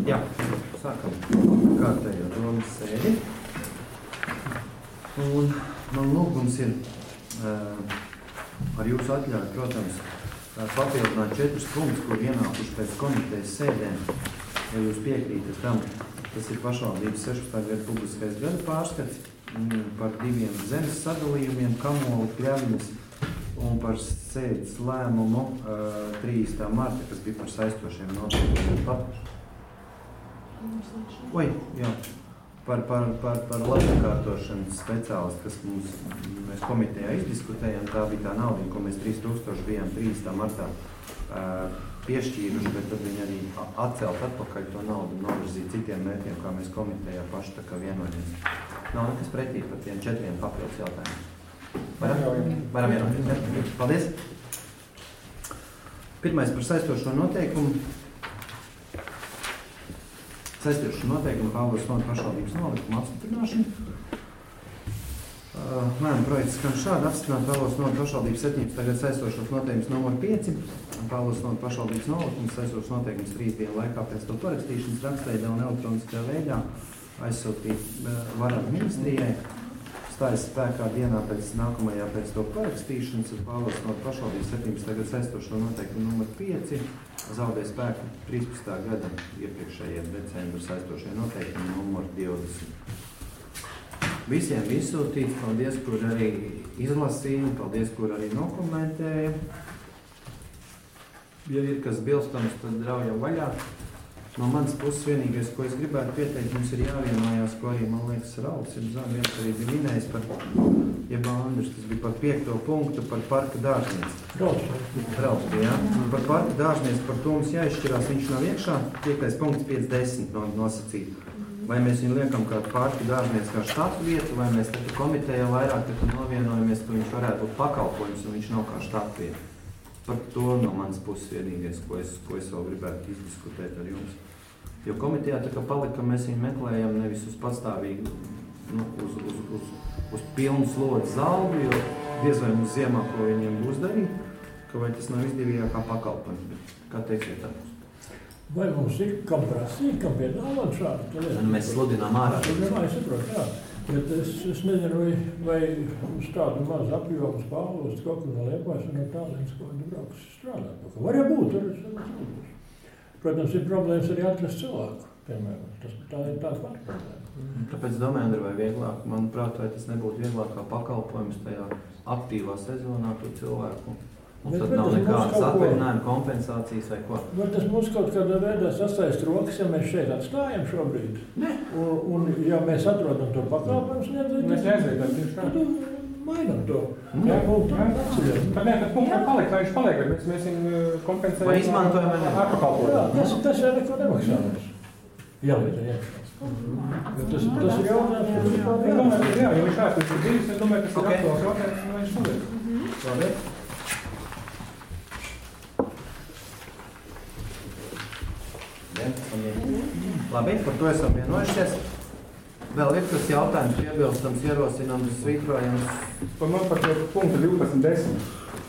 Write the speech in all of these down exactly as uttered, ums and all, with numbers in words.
Jā, sākam kārtējo domas sēdi. Un man lūgums ir uh, ar jūsu atļauju, protams, papildināt četrus punktus, kur ienākuši pēc komitejas sēdēm, ja jūs piekrītat tam. Tas ir pašvaldības sešpadsmitā gada publiskais gada pārskats par diviem zemes sadalījumiem, Kamoli, Kļaviņas un par sēdes lēmumu uh, trīsdesmitā marta, kas bija par saistošiem noteikumiem. Oi, jā. Par, par, par, par labsakārtošanas speciālistu, kas mums, mēs komitejā izdiskutējām, tā bija tā nauda, ko mēs trīs tūkstoši bijām trīsdesmitā martā uh, piešķīruši, bet tad viņi arī atcelt atpakaļ to naudu un novirzīt citiem mērķiem, kā mēs komitejā paši tā kā vienojamies. Nav nekas pretī par tiem četriem papildus jautājumiem. Varam? Varam vienoties. Paldies. Pirmais par saistošo noteikumu. Saistošo noteikumu Pāvils Noda pašvaldības nolikuma apstiprināšanu. Lēmuma projekts skan šādi: apstiprināt Pāvils Noda pašvaldības septiņpadsmitā gada saistošos noteikumus numur pieci. Pāvils Noda pašvaldības nolikums saistošos noteikumus trīs dienu laikā pēc to parakstīšanas rakstveidā un elektroniskajā veidā aizsūtīt varam ministrijai. Stājas spēkā dienā pēc nākamajā pēc to parakstīšanas ar Pāvils Noda pašvaldības septiņpadsmitā gada saistošo noteikumu numur pieci. Zaudē spēku trīspadsmitā gada iepriekšējie decembra saistošie noteikumi numur divdesmit. Visiem izsūtīt, paldies, kur arī izlasīja, paldies, kur arī nokomentēja. Ja ir kas bilstams, tad draujam vaļā. No manas puses vienīgais, ko es gribētu pieteikt, mums ir jāvienojās, ko arī, man liekas, Rauls ir viens arī bija minējis par, jeb Andrus, tas bija par piekto punktu, par parka dārznieci. Rauls. Rauls bija, jā. Par parka dārznieci, par to mums jāizšķirās, viņš nav iekšā, piektais punkts piecdesmit no, nosacīt. Vai mēs viņu liekam kā parka dārznieci kā štatu vietu, vai mēs tad komitejā vairāk tad novienojamies, ka viņš varētu būt pakalpojums un viņš nav kā štatu vietu. Par to no manas puses vienīgais, ko es, ko es vēl gribētu izdiskutēt ar jums. Jo komitejā tā kā palika, mēs viņu meklējam nevis uz patstāvīgu, nu, uz, uz, uz, uz pilnu slodzi zalgu, jo diez vai mums ziemā, ko viņiem būs darīt, ka vai tas nav izdevīgākā pakalpojums. Kā teiksiet tā? Vai mums ir kam prasīt, kam piedāvāt šādu? Mēs sludinām ārā. Jā, es saprotu, jā. Bet es, es nezinu, vai, vai uz tādu mazu apjomu Pāvils kaut kur no Liepājas un no Tallinas kaut kādu brauks strādāt. Var jau būt, tur es Protams, ir problēmas arī atrast cilvēku, piemēram. Tas, tā ir tāda pati problēma. Tāpēc domāju, vai vieglāk, manuprāt, vai tas nebūtu vieglāk kā pakalpojums tajā aktīvā sezonā to cilvēku. Mums tad nav nekādas atvaļinājuma kompensācijas vai ko. Var tas mums kaut kādā veidā sasaist rokas, ja mēs šeit atstājam šobrīd? Ne. Un, un ja mēs atrodam to pakalpojumu sniedzēju, mēs neaizveidām tieši tā. Tad mainam to. Mm. Jā, jā, jā. Tad nē, tad punkts var palikt, lai viņš paliek, bet mēs, mēs viņu kompensējam. Vai izmantojam vai ne? Ar pakalpojumu. Jā, tas, tas jau neko nemaksājas. Jā, lieta, jā. Bet tas, tas ir jautājums. Jā, jā, jā, jo viņš ārpēc ir bijis, es domāju, tas ir aktuāls jautājums, un viņš paliek. Labi. Labi, par to esam vienojušies. Vēl ir tas jautājums, iebilstams, ierosinams, svītrojams. Par man par to punktu divpadsmit desmit.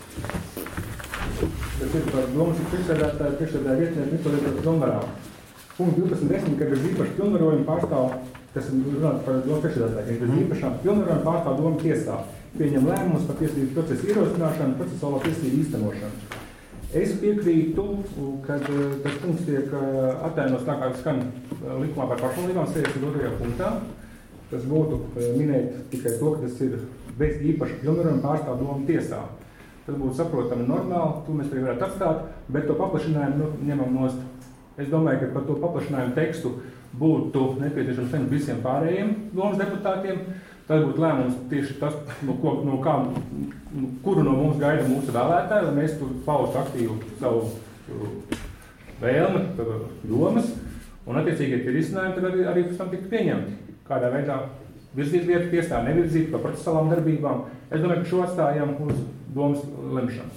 Tas ir par domas priekšsēdētāju, priekšsēdētāju vietnieku Nikolietu Zonvarām. Punktu divpadsmit desmit, kad bez īpaši pilnvarojumu pārstāv, tas ir runāt par domas priekšsēdētāju, kad bez īpašām pilnvarojumu pārstāv doma tiesā. Pieņem lēmumus par tiesību procesu ierosināšanu, procesuālo tiesību īstenošanu. Es piekrītu, kad tas punkts tiek attēlots tā, kā skan likumā par pašvaldībām sešdesmit otrajā punktā. Tas būtu minēt tikai to, ka tas ir bez īpaša pilnvarojuma pārstāv doma tiesā. Tas būtu saprotami normāli, to mēs arī varētu atstāt, bet to paplašinājumu nu, ņemam nost. Es domāju, ka par to paplašinājumu tekstu būtu nepieciešams saņemt visiem pārējiem domas deputātiem. Tas būtu lēmums tieši tas, no, ko, no kā, kuru no mums gaida mūsu vēlētāji, lai mēs tur paustu aktīvu savu vēlmi, domas, un attiecīgi, ja ir izcinājumi, tad arī, arī pēc tam tiktu pieņemti. Kādā veidā virzīt lietu tiesā, nevirzīt par procesuālām darbībām. Es domāju, ka šo atstājam uz domas lemšanu.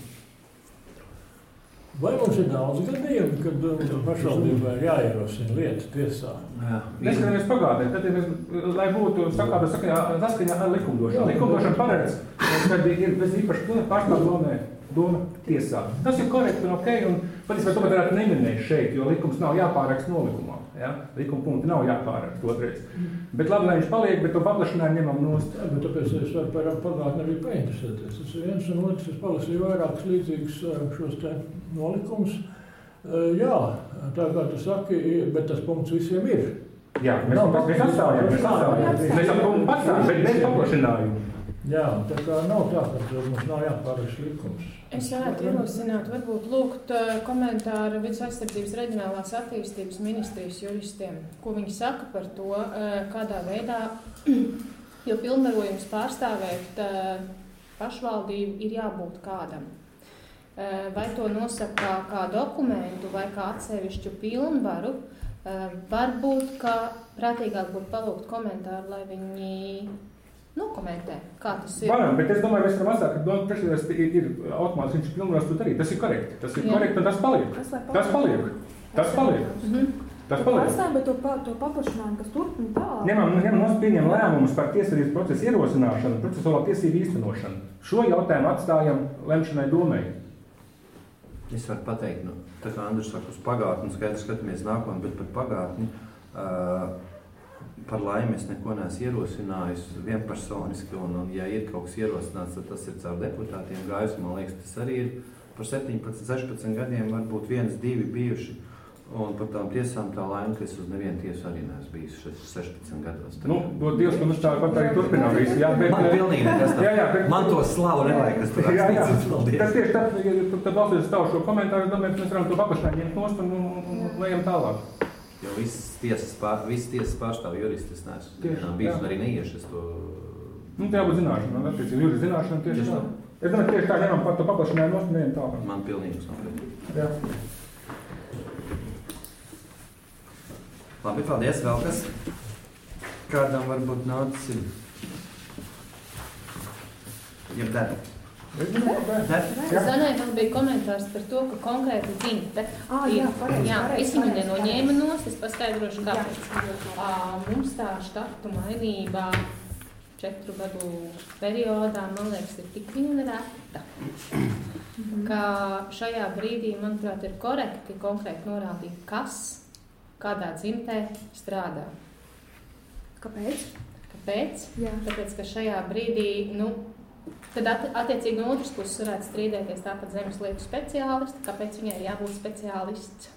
Vai mums ir daudz gadījumu, kad pašvaldībā ir jāierosina lieta tiesā? Jā. Neskatoties pagātnē, tad ir, lai būtu saskaņā ar likumdošanu. Likumdošana paredz, kad ir bez īpaši pārstāv domē doma tiesā. Tas ir korekti un ok, un patiesībā to varētu neminēt šeit, jo likums nav jāpāraksta nolikumā. Ja? Likuma punkti nav jāpāraksta otrais. Bet labi, lai viņš paliek, bet to paplašinājumu ņemam nost. Jā, bet tāpēc es varu par pagātni arī painteresēties. Tas ir viens un otrs, es palasīju vairākus līdzīgus šos te nolikums. Jā, tā kā tu saki, bet tas punkts visiem ir. Jā, mēs, no, mēs atstājam, mēs atstājam. Mēs ap punktu atstājam, bet mēs paplašinājumu. Jā, tā kā nav tā, ka mums nav jāpārraš likums. Es varētu ierosināt, varbūt lūgt komentāru Vides aizsardzības reģionālās attīstības ministrijas juristiem, ko viņi saka par to, kādā veidā, jo pilnvarojums pārstāvēt pašvaldību ir jābūt kādam. Vai to nosaka kā dokumentu vai kā atsevišķu pilnvaru, varbūt, ka prātīgāk būtu palūgt komentāru, lai viņi nokomentē, kā tas ir. Varam, bet es domāju, mēs varam atsāt, ka priekšsēdētājs ir, ir automātiski, viņš ir pilnvaros to darīt. Tas ir korekti. Tas ir Jā. korekti un tas paliek. Tas paliek. Tas paliek. Mhm. Tas paliek. Pārstāv, bet to, pa, to paplašinājumu, kas turpina tālāk. Ņemam, ņemam nos pieņem lēmumus par tiesvedības procesu ierosināšanu, procesuālā tiesību īstenošanu. Šo jautājumu atstājam lemšanai domai. Es varu pateikt, nu, tā kā Andris saka uz pagātni, skaidrs skatāmies nākotnē, bet par pagātni. Uh, Par laimi es neko neesmu ierosinājis vienpersoniski, un, un ja ir kaut kas ierosināts, tad tas ir caur deputātiem gājus. Man liekas, tas arī ir par septiņpadsmit, sešpadsmit gadiem, varbūt viens, divi bijuši. Un par tām tiesām tā laime, ka es uz nevienu tiesu arī neesmu bijis sešpadsmit gados. Nu, dod Dievs, ka mums tā pat arī turpinām visu. Jā, bet, man pilnīgi nekas tā. Jā, jā, bet, man to slavu nevajag, kas tur rakstīts. Tas tieši tad, ja tad valsts stāv šo komentāru, domāju, mēs varam to paplašināt, ņemt nost un, un, un lejam tālāk. Jo visas tiesas, pār, visas tiesas pārstāv juristi, es neesmu bijis un arī neiešu es to... Nu, tā jābūt zināšana, attiecīgi juristi zināšana tieši tā. Es domāju, tieši tā ņemam par to paplašinājumu nost un ejam tālāk. Man pilnīgi nav pilnīgi. Jā. Labi, paldies. Vēl kas? Kādam varbūt nācis ir? Jeb dara. Zanai vēl bija komentārs par to, ka konkrēti dzimte ah, jā, pareiz, jā, pareiz, es viņu pareiz, nenoņēmu nost, es paskaidrošu, kāpēc. Mums tā štatu mainībā četru gadu periodā, man liekas, ir tik viņa reta, ka šajā brīdī, manuprāt, ir korekti konkrēti norādīt, kas kādā dzimtē strādā. Kāpēc? Kāpēc? Jā. Tāpēc, ka šajā brīdī, nu, tad attiecīgi no otras puses varētu strīdēties tāpat zemes lietu speciālisti, kāpēc viņai ir jābūt speciālists.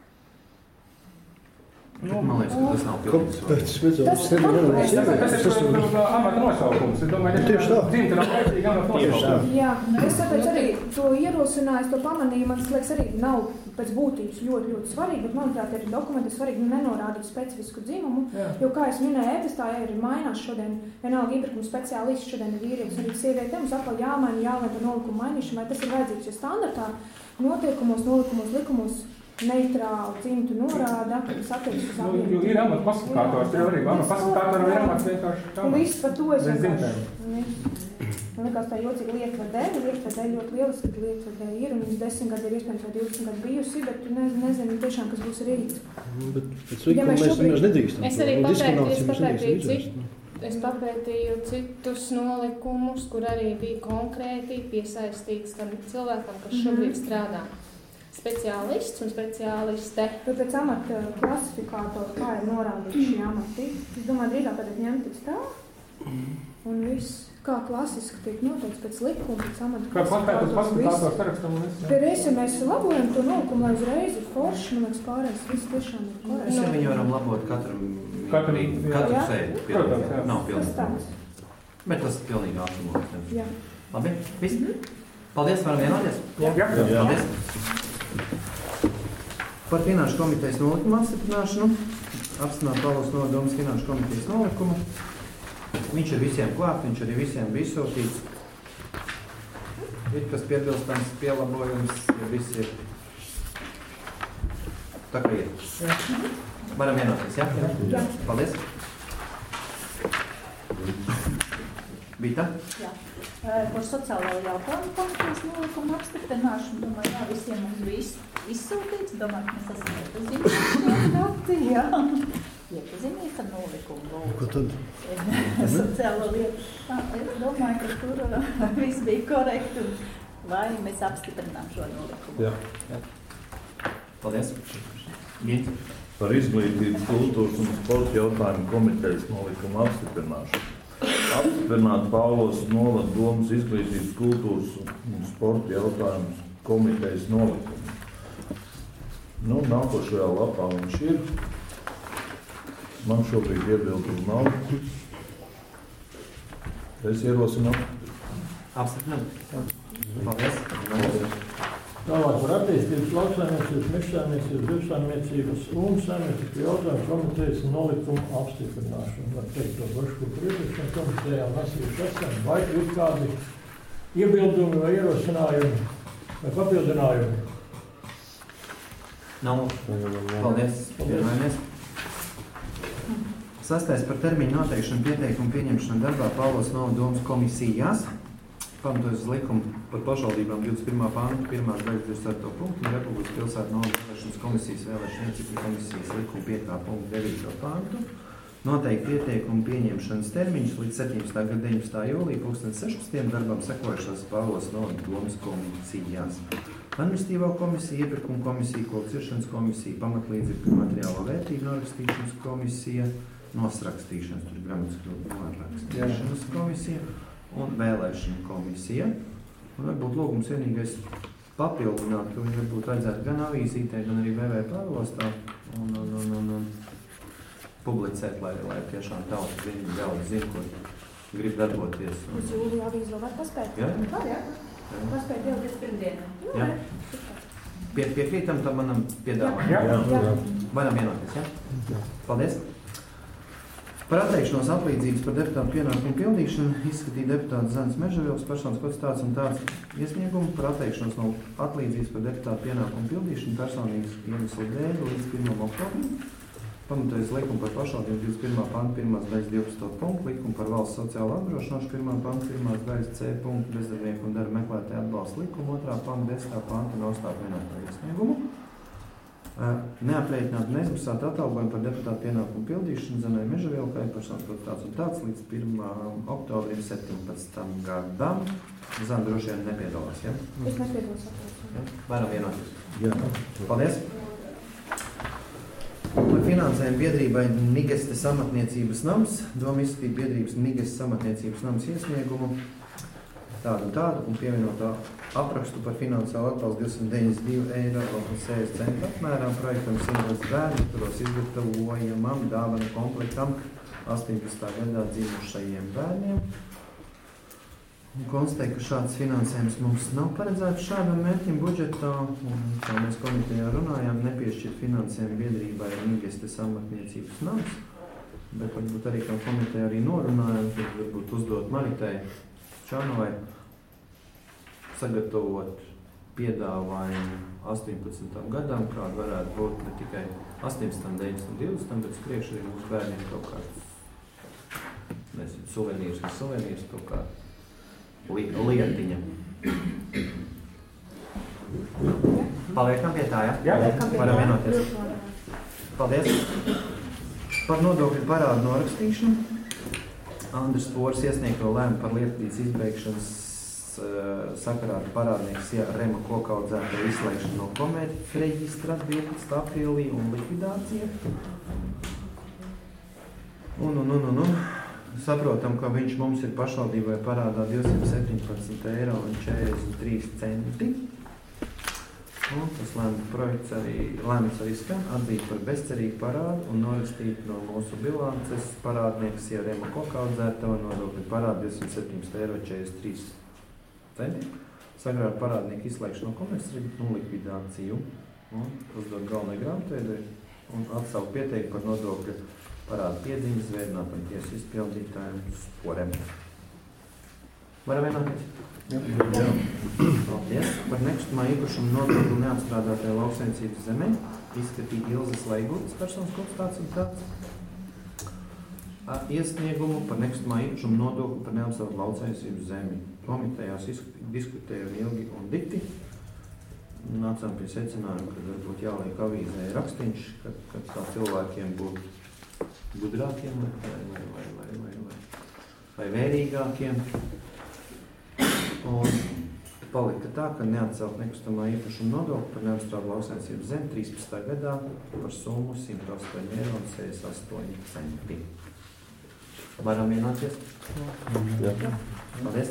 Nu, man liekas, ka tas nav pilnīgi svarīgi. Tas ir amata nosaukums. Es domāju, ka dzimta nav vajadzīga amata nosaukums. Jā, es tāpēc arī to ierosināju, to pamanīju, man liekas arī nav pēc būtības ļoti, ļoti svarīgi, bet manuprāt, ir dokumenti svarīgi nenorādīt specifisku dzimumu, Jā. Jo, kā es minēju, e-pastā ir mainās šodien, vienalga iepirkuma speciālists, šodien ir vīrietis, arī sieviete, mums atkal jāmaina, jāmaina par nolikumu mainīšanu, vai tas ir vajadzīgs, jo standartā noteikumos, nolikumos, likumos neitrālu dzimtu norāda, kas attiecas uz abiem. Nu, ir amata klasifikātors, ir arī amata klasifikātori, ir amats vienkārši tā. Un viss par to es vienkārši. Man liekas tā jocīga Lietvardē, Lietvardē ļoti lieliski, ka Lietvardē ir, un viņas desmit gadi ir iespējams vai divdesmit gadi bijusi, bet tu ne, nezinu tiešām, kas būs rīt. Bet pēc likuma ja mēs, mēs šobrīd... nedrīkstam. Es arī papētīju, es papētīju, citu, es papētīju citus nolikumus, kur arī bija konkrēti piesaistīts tam cilvēkam, kas šobrīd mm-hmm. strādā. Speciālists un speciāliste. Bet pēc amata klasifikātora, kā ir norādīts šī amati, es domāju, drīzāk tad ņemties tā, un viss. Kā klasiski tiek noteikts pēc likuma, pēc amata klasifikātors. Kā klasifikātors sarakstam un viss? Bet es, ja mēs labojam to nolikumu, lai uzreiz ir forši, man liekas, pārējais viss tiešām ir korekts. Mēs jau viņu varam labot katram, katru, katru sēdi. Protams, jā. Nav pilnīgi. Bet tas ir pilnīgi ātrumos. Jā. Labi, viss? Paldies, varam vienoties? Jā. Jā. Jā. Paldies. Par Finanšu komitejas nolikumu apstiprināšanu. Apstiprināt Pāvils Nodomas Finanšu komitejas nolikumu. Viņš ir visiem klāt, viņš arī visiem bija izsūtīts. Ir kas piebilstams, pielabojums, ja viss ir tā kā ir. Varam vienoties, jā? Jā. Paldies. Bita? Jā. Par sociālo jautājumu komitejas nolikumu apstiprināšanu, domāju, jā, visiem mums bija izsūtīts, domāju, ka mēs esam iepazīstināti dati, jā. Iepazīstināti ar nolikumu. Ko tad? Sociālo lietu. Es domāju, ka tur viss bija korekti. vai mēs apstiprinām šo nolikumu? Jā. Jā. Paldies. Gint. Par izglītības, kultūras un sporta jautājumu komitejas nolikumu apstiprināšanu. Apstiprināt Pāvos novada domas izglītības, kultūras un sporta jautājumus komitejas nolikumu. Nu, nākošajā lapā viņš ir. Man šobrīd iebildumu nav. Es ierosinu. Apstiprināt. Paldies. Tālāk par attīstības, lauksaimniecības, mežsaimniecības, zivsaimniecības un saimniecības jautājumu komitejas nolikumu apstiprināšanu. Var teikt to pašu, ko priekšējām komitejām lasījuši esam. Vai ir kādi iebildumi vai ierosinājumi vai papildinājumi? Nav. Paldies. Paldies. Sastais par termiņu noteikšanu pieteikumu pieņemšanu darbā Pāvos novada domas komisijās. Pamatojas uz likumu par pašvaldībām divdesmit pirmā panta, pirmās daļas divdesmit ceturto punktu un Republikas pilsētu novada vēlēšanas komisijas vēlēšana iecirkņu komisijas likuma piektā punktu devīto pantu. Noteikti pieteikumu pieņemšanas termiņus līdz septiņpadsmitā gada deviņpadsmitā jūlijā pulksten sešpadsmitiem darbam sekojušās Pāvos novada domas komisijās. Administratīvā komisija, iepirkuma komisija, kolekcionēšanas komisija, pamatlīdzekļu materiālo vērtību norakstīšanas komisija, nosrakstīšanas, tur gramatiskā norakstīšanas komisija un vēlēšana komisija. Un varbūt lūgums vienīgais papildināt, ka viņi varbūt vajadzētu gan avīzītē, gan arī B V Pāvostā un, un, un, un, un publicēt, lai, lai tiešām tauta zina, daudz zina, ko grib darboties. Un... Uz jūliju avīzi vēl var paspēt? Jā? Var, jā. Paspēt jau līdz pirmdienam. Jā. Pie, piekrītam tam manam piedāvājumam? Jā. Jā. Jā. Varam vienoties, jā? Jā. Paldies. Par atteikšanos atlīdzības par deputātu pienākumu pildīšanu izskatīja deputāts Zanis Mežavils, personas kods tāds un tāds iesniegumu par atteikšanos no atlīdzības par deputātu pienākumu pildīšanu personīgas iemeslu dēļ līdz pirmajam oktobrim. Pamatojas likumu par pašvaldību divdesmit pirmā panta pirmās daļas divdesmito punktu, likumu par valsts sociālo apdrošināšanu pirmā panta pirmās daļas C punktu bezdarbnieku un darba meklētāju atbalsta likumu otrā panta desmitā panta un augstāk minēto iesniegumu. Neaprēķināt neizmaksāt atalgojumu par deputātu pienākumu pildīšanu Zanai Mežavilkai personas kods tāds un tāds līdz pirmajam oktobrim septiņpadsmitam gadam. Zana droši vien nepiedalās, ja? Es nepiedalos atbalstu. Ja? Varam vienoties. Jā. Paldies. Par finansējumu biedrībai Nigestes amatniecības nams. Doma izskatīt biedrības Nigestes amatniecības nams iesniegumu tādu un tādu un pievienotā aprakstu par finansiālu atbalstu divsimt deviņdesmit divi eiro un sešdesmit centu apmērā projektam simts bērnu, kuros izgatavojamam dāvanu komplektam astoņpadsmitā gadā dzimušajiem bērniem. Un konstatēja, ka šāds finansējums mums nav paredzēts šādam mērķim budžetā, un kā mēs komitejā runājām, nepiešķirt finansējumu biedrībai Nigestes amatniecības nams, bet varbūt arī kā komiteja arī norunājām, tad varbūt uzdot Maritai Čanovai sagatavot piedāvājumu astoņpadsmitam gadam, kāda varētu būt ne tikai astoņpadsmitam, deviņpadsmitam, divdesmitam, bet priekš arī mūsu bērniem kaut kāds, nezinu, suvenīrs, ne suvenīrs, kaut kā lietiņa. Paliekam pie tā, ja? Jā. Varam vienoties. Paldies. Par nodokļu parādu norakstīšanu. Andris Pors iesniegto lēmu par lietpīdes izbeigšanas uh, sakarā ar parādnieks ja, Rema kokaudzēto izslēgšanu no komerces reģistra divpadsmitā aprīlī un likvidācija. Un, un, un, un, un. Saprotam, ka viņš mums ir pašvaldībai parādā divsimt septiņpadsmit eiro un četrdesmit trīs centi. Un tas lēmums projekts arī, lēmums arī skan atzīt par bezcerīgu parādu un norakstīt no mūsu bilances parādnieks ja Rema kokaudzētava nodokļu parādu divsimt septiņpadsmit eiro četrdesmit trīs centi. Sakarā ar parādnieku izslēgšanu no komerces un likvidāciju. Un uzdot galvenai grāmatveidai un atsaukt pieteikumu par nodokļu parādu piedziņas vērinātam tiesu izpildītājiem sporiem. Varam vienoties? Jā. Jā. Paldies. Par nekustamā īpašuma nodokļu neapstrādātajā lauksaimniecības zemē izskatīt Ilzes Leigūtas personas kods tāds un tāds. Iesniegumu par nekustamā īpašuma nodokļu par neapstrādātu lauksaimniecības zemi. Komitejās diskutējām ilgi un dikti. Nācām pie secinājuma, ka varbūt jāliek avīzē rakstīņš, kad, kad tā cilvēkiem būtu gudrākiem vai, vai, vai, vai, vai, vai, vai vērīgākiem. Un palika tā, ka neatcelt nekustamā īpašuma nodokli par neapstrādātu lauksaimniecības zemi trīspadsmitajā gadā par summu simt astoņi eiro un sešdesmit astoņi centi. Varam vienoties? Jā. Paldies.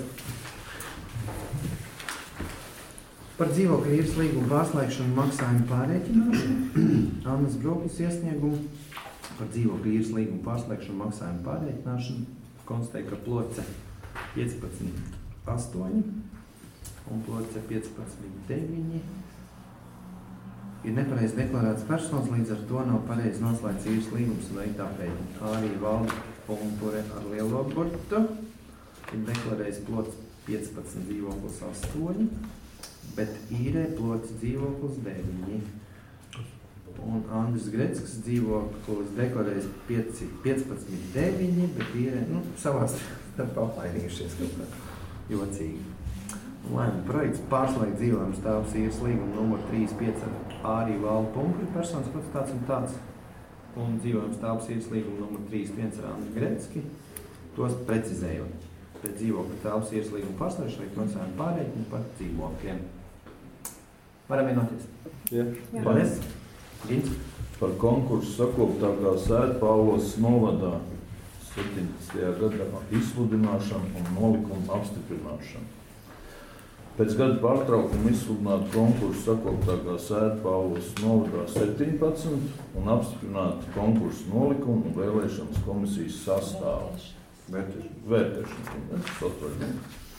Par dzīvokļu īres līgumu pārslēgšanu maksājumu pārreķināšanu. Annas Broklis iesniegumu par dzīvokļu īres līgumu pārslēgšanu maksājumu pārreķināšanu. Konstatēja, ka ploce piecpadsmit astoņi un ploce piecpadsmit deviņi ir nepareizi deklarēts personas, līdz ar to nav pareizi noslēgts īres līgums un veiktā aprēķina. Arī valda Pumpure ar lielo burtu ir deklarējis ploce piecpadsmit dzīvoklis astoņi, bet īrē ploce dzīvoklis deviņi. Un Andris Greckis dzīvoklis deklarējis piecpadsmit deviņi, bet īrē, nu, savās starpā apmainījušies kaut kā jocīgi. Lēma projekts pārslēgt dzīvojums stāvs īres līgumu numur trīs pieci ar arī Valdu Pumpuri personas pats tāds un tāds un dzīvojums stāvs īres līgumu numur trīs pieci ar Andri Grecki, tos precizējot. Pēc dzīvokļa stāvs īres līgumu pārslēgšanu veikt maksājumu pārreķinu par dzīvokļiem. Varam vienoties? Jā. Paldies. Gins. Par konkursu sakoptākā sēde Pāvos novadā septiņdesmitajā gadā izsludināšanu un nolikumu apstiprināšanu. Pēc gada pārtraukuma izsludināt konkursu sakoptākā sēde Pāvos novadā septiņpadsmit un apstiprināt konkursu nolikumu un vēlēšanas komisijas sastāvu. Vērtēšana. Vērtēšana.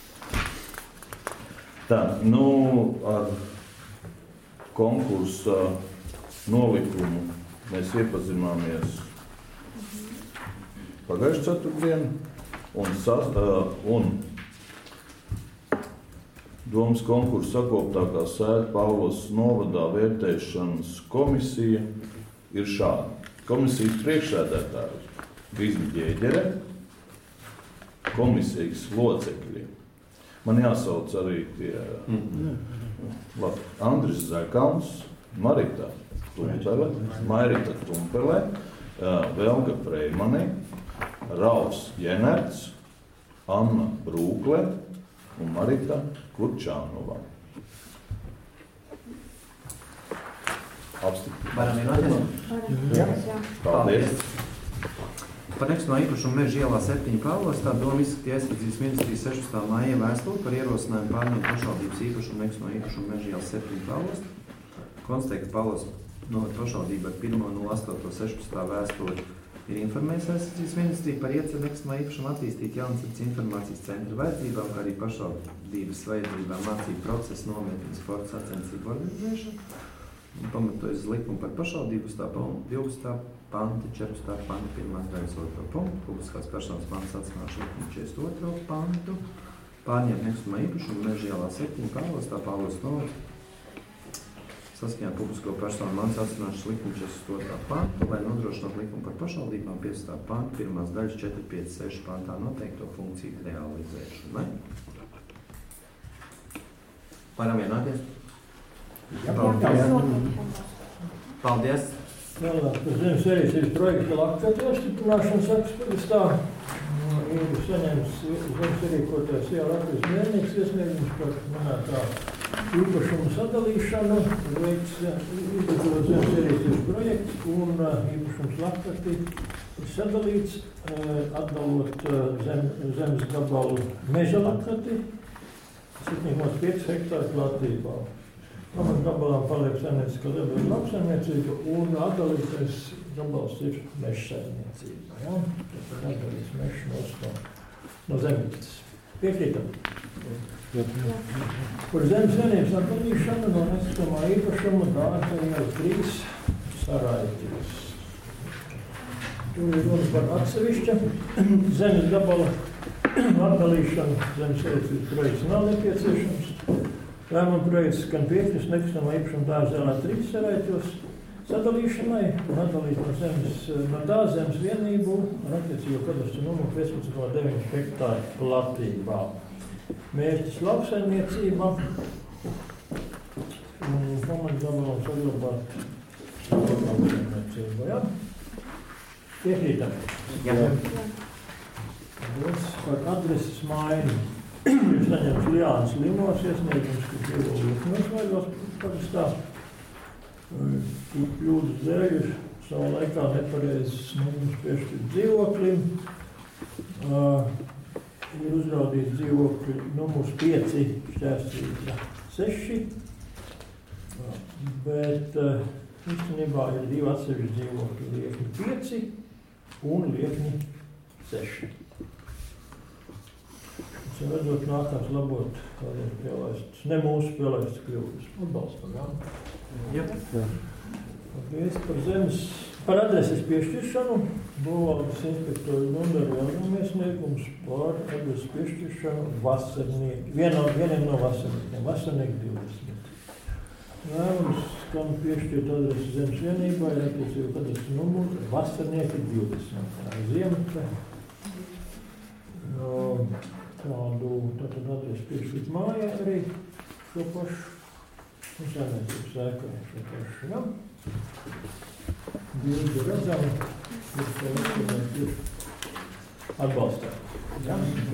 Tā, nu, ar konkursa nolikumu mēs iepazināmies pagājušajā ceturtdienu un, uh, un domas konkursa sakoptākā sēde Pāvos novadā vērtēšanas komisija ir šāda. Komisijas priekšsēdētāji Vizma Ģēģere, komisijas locekļi. Man jāsauc arī tie mm. Andris Zēkauns, Marita Tumpele, Mairita Tumpele, Velga Freimane, Ralfs Jenerts, Anna Brūkle un Marita Kurčānova. Apstiprināt. Varam vienoties? Jā. Paldies. Par nekustamā īpašuma Meža ielā septiņi Pāvostā doma izskatīja aizsardzības ministrijas sešpadsmitā maija vēstuli par ierosinājumu pārņemt pašvaldības īpašumu nekustamā īpašuma Meža ielā septiņi Pāvostā. Konstatēja, ka Pāvos novada pašvaldība ar pirmo nulle astoņi sešpadsmitā vēstuli ir informējusi aizsardzības ministriju par ieceru nekustamā īpašuma attīstīt jaunsardzes informācijas centra vajadzībām, kā arī pašvaldības vajadzībām mācību procesu nometnes sporta sacensību organizēšanu. Pamatojas likumu par pašvaldību tā divpadsmitā panta, četrpadsmitā panta, pirmās daļas otro punktu, publiskās personas pantas atsināšu likumu četrdesmit otro pantu, pārņemt nekustamā īpašumu Meža ielā septiņi Pāvostā, Pāvos novads, saskaņā publisko personu manas atsināšanas likumu četrdesmit otrā pantu, lai nodrošināt likumu par pašvaldībām piecpadsmitā pantu, pirmās daļas četri pieci seši pantā noteikto funkciju realizēšanu. Varam vienāties? Jā, paldies. Paldies. Vēlāk par zemes ierīcības projekta lakatu apstiprināšanas ekspedistā ir saņemts zemes ierīkoties jau Latvijas mērnieks iesniegums par minētā īpašumu sadalīšanu, veikts izdevumu zemes ierīcības projekts un īpašums lakati ir sadalīts, atdalot zem, zemes gabalu meža lakati, septiņi komats pieci hektāri platībā. Pamat gabalām paliek saimnieciskā debļa lauksaimniecība un atdalītais gabals ir meža saimniecība. Ja? Tad atdalīts meža no, no zemītes. Piekrītam? Jā. Par zemes vienības atdalīšanu no nekustamā īpašuma dārza jau trīs Saraiķis. Tur ir runa par atsevišķa zemes gabala atdalīšanu. Zemes ierīcības projekts nav nepieciešams. Lēmuma projekts skan piekrist nekustamā īpašuma dārzēlā trīs Saraiķos sadalīšanai un atdalīt no zemes, no tās zemes vienību ar attiecīgo kadastru numuru piecpadsmit komats deviņi hektāri platībā. Mērķis lauksaimniecība un pamatgabalam saglabāt lauksaimniecību, ja? Piekrītam? Jā. Par adreses maiņu. ir saņemts Liānas Limos iesniegums, ka dzīvo Luknos vajadzos pagastā. Kļūdas dēļ ir savā laikā nepareizes numurs piešķirt dzīvoklim. Uh, ir uzrādīts dzīvokļu numurs pieci šķērsvītra seši, uh, bet uh, īstenībā ir divi atsevišķi dzīvokļi, liekni pieci un liekni seši. Es redzot, nākās labot kādiem pielaistas, ne mūsu pielaistas kļūdas. Atbalstam, jā? Jā. Jā. Paldies par zemes, par adreses piešķiršanu. Būvvaldes inspektoru Gundaru jaunumu iesniegums par adreses piešķiršanu vasarnieki. Vienam, vieniem no vasarniekiem. Vasarnieki divdesmit. Vēlams, kam piešķirt adreses zemes vienībai, attiecīgi adreses numuru, vasarnieki divdesmit. Tā ir ziemate. Tādu, tātad adreses piešķirt mājā arī šo pašu. Un saimniecības sēkai šo pašu, ja? Bildi redzami, ir šo instrumentu ir atbalstāt. Ja?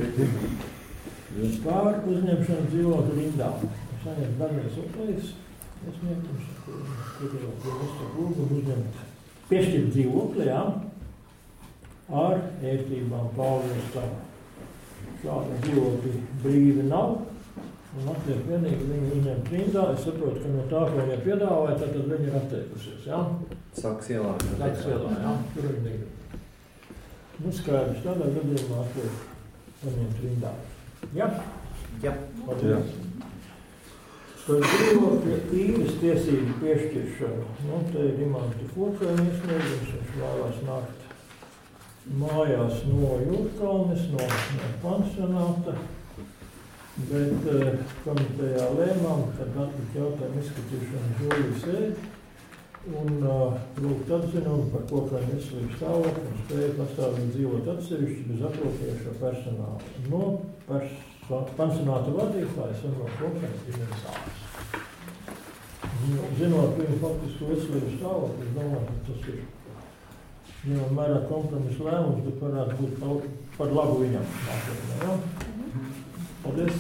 Pār uzņemšanu dzīvokļu rindām. Saņemt Daniels Uplējs, iesniegums, kur jau pie Vesta Lūgumu uzņemt piešķirt dzīvokļi, ja? Ar ērtībām Paulista. Šādi dzīvokļi brīvi nav. Un atliek vienīgi viņu uzņemt rindā. Es saprotu, ka no tā, ko viņai piedāvāja, tad viņi ir atteikusies, jā? Sāks ielā. Sāks ielā, jā? Tur viņi ir. Nu, skaidrs, tādā gadījumā atliek paņemt rindā. Jā? Jā. Paldies. Par dzīvokļa īres tiesību piešķiršanu. Nu, te ir Imanta Fokēna iesniegums, viņš vēlās nākt mājās no Jūrkalnes, no, no pansionāta. Bet uh, komitejā lēmām, kad atlikt jautājumu izskatīšanu jūlijas sēdi un uh, lūgt atzinumu par kokiem veselības stāvokli un spēju pastāvīgi dzīvot atsevišķi bez aprūpējošo personālu. No perso pansionāta vadītājs un no kokiem ģimenes ārsts. Zinot viņu faktisku veselības stāvokli, es domāju, ka tas ir ņemot mērā kompromisu lēmums, bet varētu būt par, par labu viņam nākotnē, ja? Paldies!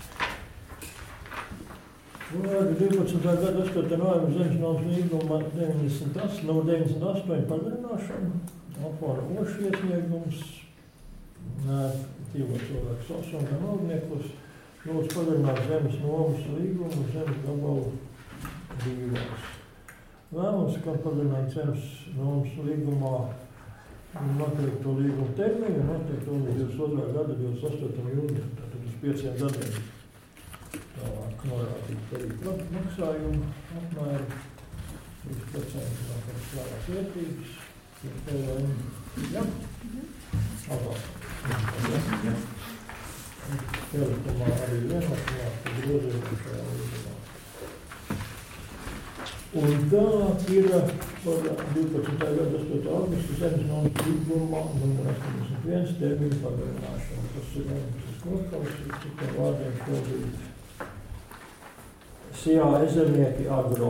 divpadsmitā gada astotajā novembrī zemes nomas līguma deviņdesmit astoņi pagarināšana, Alfona Oša iesniegums, dzīvo cilvēku Sosonga Maldniekos, lūdzu pagarināt zemes nomas līgumu, zemes gabalu brīvās. Vēlams, kam pagarināt zemes nomas līgumā noteikto līguma termiņu, noteikto līdz divdesmit otrā gada divdesmit astotajā jūnijā, tātad uz pieciem gadiem. Tālāk norādīt arī maksājumu apmēru, trīs procenti no kādas klārās vērtības, ir P V N. Ja? Atbalstam. Ja. Pielikumā arī vienošanās par grozījumu šajā līgumā. Un tā ir par divpadsmitā gada astotajā augusta zemes nomas līgumā numur astoņdesmit viens termiņu pagarināšanu. Tas ir Ēniskas Korkaus, citiem vārdiem šobrīd Sijā ezernieki agro.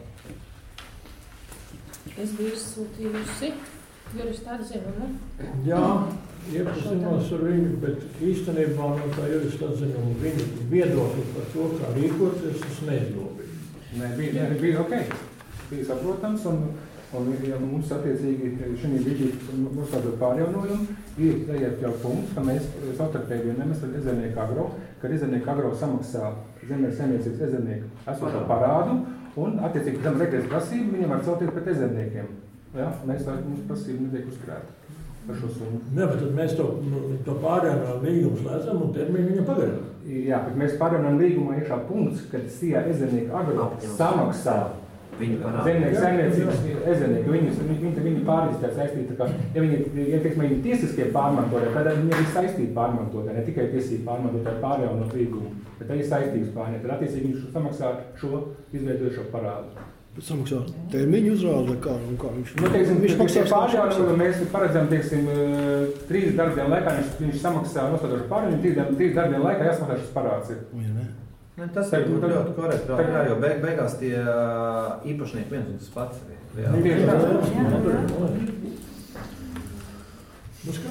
Es biju izsūtījusi jurista atzinumu. Jā, iepazinos ar viņu, bet īstenībā no tā jurista atzinumu viņu viedokli par to, kā rīkoties, es neizlobīju. Nē, bija, bija ok, bija saprotams, un, un ja mums attiecīgi šī brīdī uzstādot pārjaunojumu, ir jāiekļaut punkts, ka mēs savtarpēji vienamies ar ezernieku agro, ka ezernieku agro samaksā zemēs saimniecības ezernieku esošo parādu, un attiecīgi zem regres prasību viņam var celties pret ezerniekiem. Ja? Mēs tā mums prasību netiek uzkrēta par šo summu. Ne, bet tad mēs to, to pārjaunojumu līgumu slēdzam un termiņu viņam pagarinām. Jā, bet mēs pārjaunojumu līgumā iekšā punkts, kad Sijā ezernieku agro samaksā zemnieku saimniecības ezernieku. Viņi, viņi, viņi pārīstā saistīti, ka, ja viņi, ja teiksim, viņi tiesiskie pārmantotāji, tad viņi ir saistīti pārmantotāji, ne tikai tiesīgi pārmantotāji pārjaunot līgumu, bet arī saistības pārņemt. Tad attiecīgi viņš samaksā šo izveidojušo parādu. Samaksā termiņu uzrādu vai kā, un kā viņš... Nu, teiksim, viņš maksā pārjaunot, mēs paredzam, teiksim, trīs darbdienu laikā viņš, viņš samaksā nostodošu pārjaunu, trīs, trīs darbdienu laikā jāsmaksā šis parāds ir. Ja, ne? Ne, tas ir ļoti korekti, vēl jā, jo beig, beigās tie īpašnieki viens un tas pats ir. Nu, skaidrs.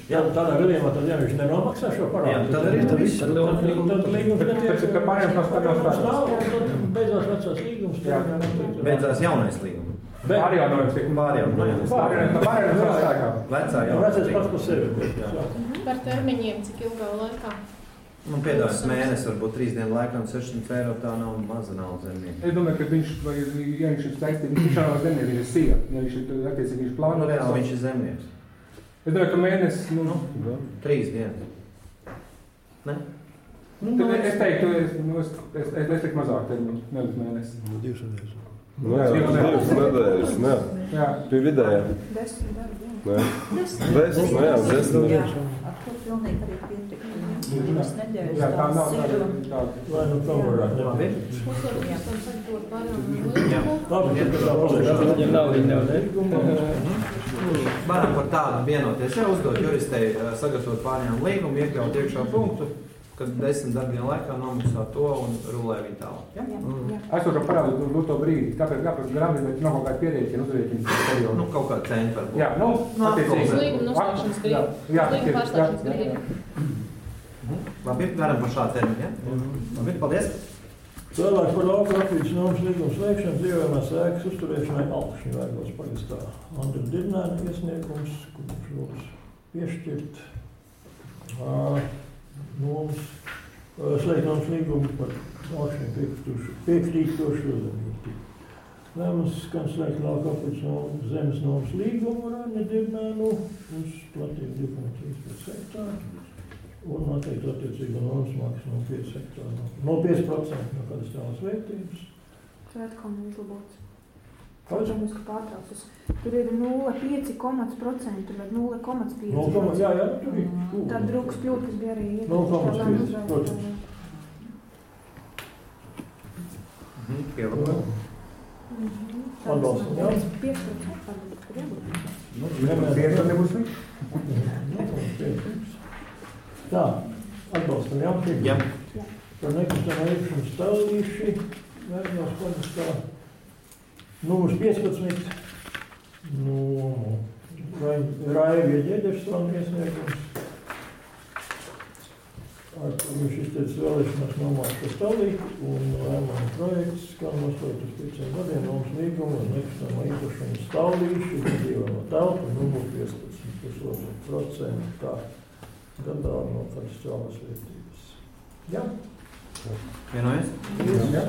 Jā, tādā gadījumā tad, ja viņš nenomaksā šo parādu, jā, tad arī tad viss. tad līgums netiek. Tas ir, ka pārējiem no spēkās stāv, un tad beidzās vecās līgums. Beidzās jaunais līgums. Pārējā no jums tiek. Pārējā no jums. Pārējā no spēkā. Vecā Vecais jaunais pats par sevi. Par termiņiem, cik ilgā laikā? Nu, piedāvājums mēnesis, varbūt trīs dienu laikā un sešsimt eiro tā nav maza nauda zemnieki. Es domāju, ka viņš, vai, ja viņš ir saistīts, viņš nav zemnieks, viņš ir sieva. Ja viņš ir attiecīgi, viņš plāno. Nu, reāli viņš ir zemnieks. Es domāju, ka mēnesis, nu, Nu, trīs dienas. Ne? nu tad es teiktu, es, nu, es, es, es, es teiktu mazāk termiņu, nevis mēnesis. Divas nedēļas. Nē, divas nedēļas, nē. Jā. Pie vidējā. Desmit darbi, jā. Nē. Desmit, nē, desmit nedēļas. Ar to pilnīgi arī pietiek. Divas nedēļas. Jā, tā nav tās ir. tāda. Lai nu to varētu. Labi. Pusotrs tam sagatavot pārējām Jā. Labi, tad tā palīdz. Viņam nav viņa līguma. Varam par tādu vienoties. Ja uzdot juristei uh, sagatavot pārējām līgumu, iekļaut iekšā punktu, kad desmit darbdienu laikā nomaksā to un rulē viņu tālāk. Ja? Jā. Esošo parādu do to brīdi, tāpēc kāpēc grāmatā nav kaut kāda pierēķina uzrēķina periodu. Nu, kaut kāda centa varbūt. Jā, nu, Nu, attiecīgi. Uz līguma noslēgšanas brīdi. Jā, jā, Uz līguma pārslēgšanas jā, jā, jā. brīdi. Labi, varam par šādu termiņu. Ja? Labi, paldies. Tālāk par lauku aprīļas nomas līgumu slēgšanu dzīvojamās ēkas uzturēšanai Alkšņu Vērgos pagastā. Andra Dirnēna iesniegums, kurš lūdz piešķirt uh, nomas, uh, slēgt nomas līgumu par Alkšņu piektīstošu uzmanību. Lēmums skan slēgt lauku aprīļas nomas zemes nomas līgumu ar Andra Dirnēnu uz platību divi komats trīs hektāri. Un noteikti attiecīga nomas maksa no pieci hektāri, no pieci procenti no kadastrālās vērtības. Tur atkal nav izlabots. Kāds? Protams, ka pārtraucas. Tur ir nulle komats pieci procenti vai nulle komats pieci nulle komats pieci, jā, jā, tur ir. Tā drukas kļūt, kas bija arī iet. nulle komats pieci, protams. Mhm, pielabot. Atbalstam, jā? pieci procenti, kur jābūt. Nu, pieci nebūs viņš? Tā, atbalstam, jā? Jā. Par nekustamā īpašumu stāvīši, Vērgos pagastā, numurs piecpadsmit, no Raivie Ģedersona iesniegums. Ar viņš izteica vēlēšanās nomāt par stāvīku un lēmuma projekts, kā noslēgt uz pieciem gadiem nomas līgumu un nekustamā īpašumu stāvīši, dzīvojamo telpu, numuru piecpadsmit procenti gadā no kadastrālās vērtības. Jā? Vienojies? Jā.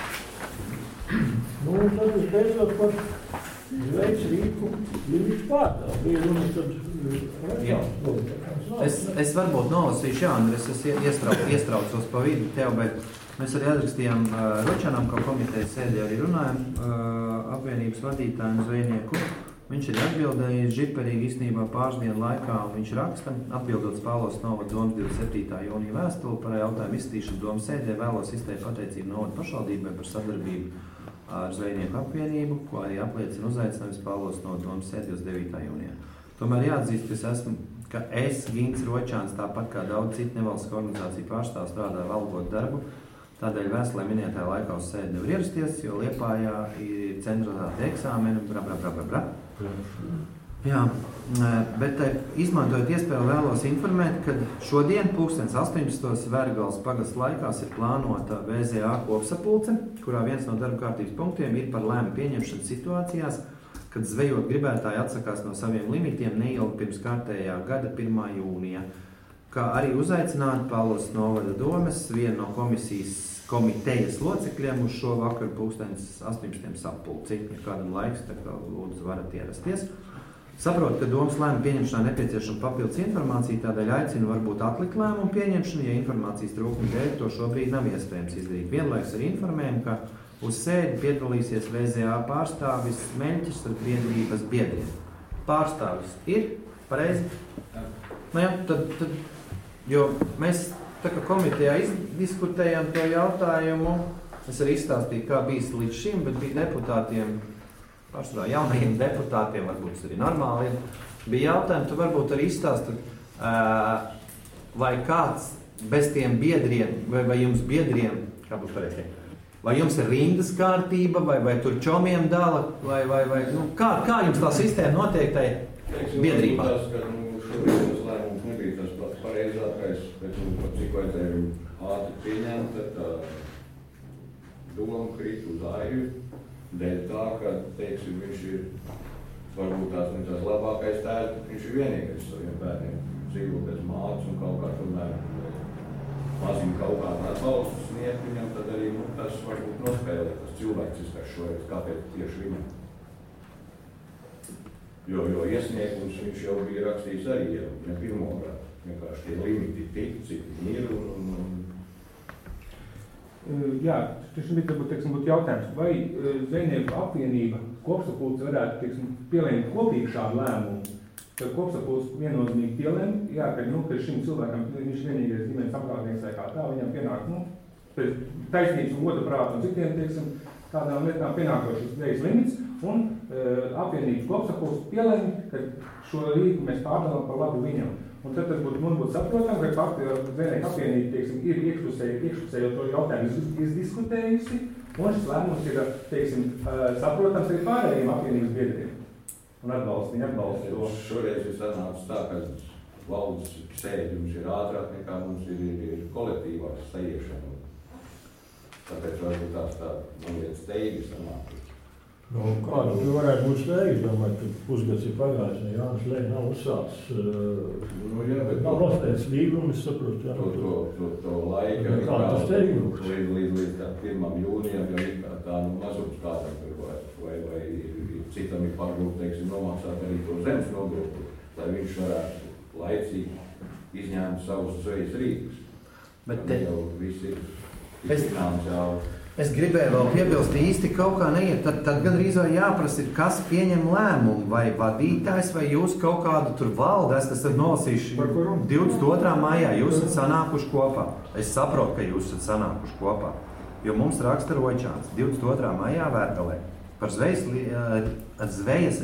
Nu, un tad es beidzot par veids rīku Līvīšu pārdā. Bija runa tad... Jā. Es, es varbūt nolasīšu, jā, Andres, es iestrauc, iestraucos pa vidu tev, bet mēs arī atrakstījām uh, Ročanam, kā komitejas sēdē arī runājam, uh, apvienības vadītājiem zvejnieku. Viņš ir atbildējis žiperīgi īstenībā pāris dienu laikā, un viņš raksta, atbildot Spālos novada domas divdesmit septītā jūnija vēstuli par jautājumu izskatīšanu domas sēdē, vēlos izteikt pateicību novada pašvaldībai par sadarbību ar zvejnieku apvienību, ko arī apliecina uzaicinājums Spālos novada domas sēdē uz devītā jūnijā. Tomēr jāatzīst, ka es esmu, ka es, Gins Ročāns, tāpat kā daudz citu nevalstisko organizāciju pārstāv strādāju valgot darbu, tādēļ vēstulē minētajā laikā uz sēdi nevar ierasties, jo Liepājā ir centralizēti eksāmeni, bra, bra, bra, bra, bra. Jā, bet izmantojot iespēju vēlos informēt, ka šodien pulkstens astoņpadsmitos Vērgales pagasts laikās ir plānota V Z A kopsapulce, kurā viens no darba kārtības punktiem ir par lēmu pieņemšanu situācijās, kad zvejot gribētāji atsakās no saviem limitiem neilgi pirms kārtējā gada pirmā jūnija, kā arī uzaicināt Pāvils novada domes vienu no komisijas komitejas locekļiem uz šo vakaru pulkstens astoņpadsmitiem sapulci. Ja kādam laiks, tā kā lūdzu varat ierasties. Saprotu, ka domas lēmumu pieņemšanā nepieciešama papildus informācija, tādēļ aicinu varbūt atlikt lēmumu pieņemšanu, ja informācijas trūkuma dēļ to šobrīd nav iespējams izdarīt. Vienlaiks arī informējam, ka uz sēdi piedalīsies V Z A pārstāvis Meņķis ar biedrības biedriem. Pārstāvis ir pareizi? Nu jā, tad, tad, jo mēs tā kā komitejā izdiskutējām to jautājumu, es arī izstāstīju, kā bijis līdz šim, bet bija deputātiem, pārsvarā jaunajiem deputātiem, varbūt tas arī normāli, bija jautājumi, tu varbūt arī izstāsti, vai kāds bez tiem biedriem, vai, vai jums biedriem, kā būs pareizi, vai jums ir rindas kārtība, vai, vai tur čomiem dala, vai, vai, vai nu, kā, kā jums tā sistēma notiek tai biedrībā? Tas, ka nu, šobrīd mums lēmumu pieņemta, tā doma krīt uz āju, dēļ tā, ka, teiksim, viņš ir varbūt tās ne tās labākais tēvs, bet viņš ir vienīgais saviem bērniem dzīvo bez mātes un kaut kā tomēr maziņu kaut kādu atbalstu sniegt viņam, tad arī nu, tas varbūt nospēlē tas cilvēciskais šoreiz, kāpēc tieši viņam. Jo, jo iesniegums viņš jau bija rakstījis arī jau ne pirmo gadu. Vienkārši tie limiti tik, cik viņi ir un... un, un... Jā, tas bija varbūt, teiksim, būtu jautājums, vai zvejnieku apvienība kopsapulce varētu, teiksim, pielēmt kopīgi šādu lēmumu? Tad kopsapulce viennozīmīgi pielēm, jā, ka, nu, ka šim cilvēkam viņš vienīgais ģimenes apkārtnieks vai kā tā, viņam pienāk, nu, pēc taisnības un goda prāta un citiem, teiksim, tādām lietām pienākošas zvejas limits, un uh, apvienības kopsapulce pielēm, ka šo rīku mēs pārdalām par labu viņam. Un tad tas būtu, mums būtu saprotam, ka fakti zvejnieku apvienība, teiksim, ir iekšpusēji, iekšpusēji to jautājumu izdiskutējusi, un šis lēmums ir, teiksim, uh, saprotams arī pārējiem apvienības biedriem. Un atbalsta, viņa atbalsta to. Šoreiz ir sanācis tā, ka valdes sēdums ir ātrāk nekā mums ir, ir, ir kolektīvās sajiešana. Tāpēc varbūt tās tā, man liekas, steigi sanāk. Nu, kādu tu varētu būt steigi, domāju, ka pusgads ir pagājis, ne Jānis Lēj nav uzsācis. Uh, nu, jā, bet... Nav noslēdz līgumu, es saprotu, jā. To, to, to, to laika, kā tas steigums? Līdz, līdz, līdz tā pirmam jūnijam, jo ir kā tā, nu, mazums kādam tur vai, vai, vai citam ir pārgrūti, teiksim, nomaksāt arī to zemes nodokli, lai viņš varētu laicīgi izņēmt savus zvejas rīkus. Bet te... jau viss ir es... finansiāli. Es gribēju vēl piebilst, īsti kaut kā neiet, tad, tad gan rīzā jāprasa ir, kas pieņem lēmumu, vai vadītājs, vai jūs kaut kādu tur valdi, es tas nolasīšu divdesmit otrā maijā, jūs esat sanākuši kopā. Es saprotu, ka jūs esat sanākuši kopā, jo mums raksta Ročāns divdesmit otrā maijā Vērgalē par zvejas, zvejas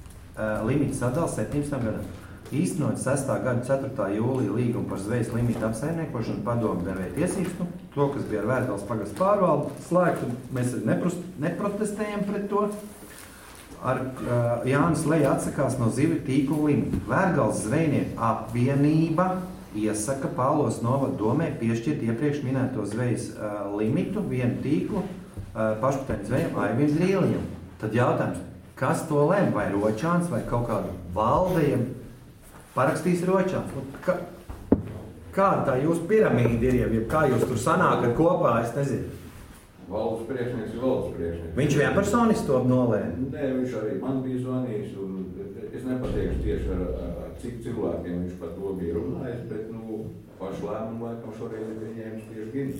limitu sadali septiņpadsmitajam gadam. Īstenot sestā gada ceturtā jūlija līgumu par zvejas limitu apsaimniekošanu padomu devēja tiesības, nu, to, kas bija ar Vērgales pagastu pārvaldu, slēgtu, mēs neprotestējam pret to. Ar uh, Jānis Lēj atsakās no zivju tīklu limitu. Vērgales zvejnieku apvienība iesaka Pāvlos novada domē piešķirt iepriekš minēto zvejas uh, limitu, vienu tīklu uh, pašpateņu zvejam Aivim Drīliņam. Tad jautājums, kas to lem, vai Ročāns, vai kaut kādu valdējiem parakstīs Ročāns. Ka, kāda tā jūsu piramīda ir, ja kā jūs tur sanākat kopā, es nezinu. Valdes priekšnieks ir valdes priekšnieks. Viņš vienpersonis to nolēma? Nē, viņš arī man bija zvanījis, un es nepateikšu tieši ar, ar cik cilvēkiem viņš par to bija runājis, bet, nu, pašu lēmumu laikam šoreiz ir viņiem tieši Gins.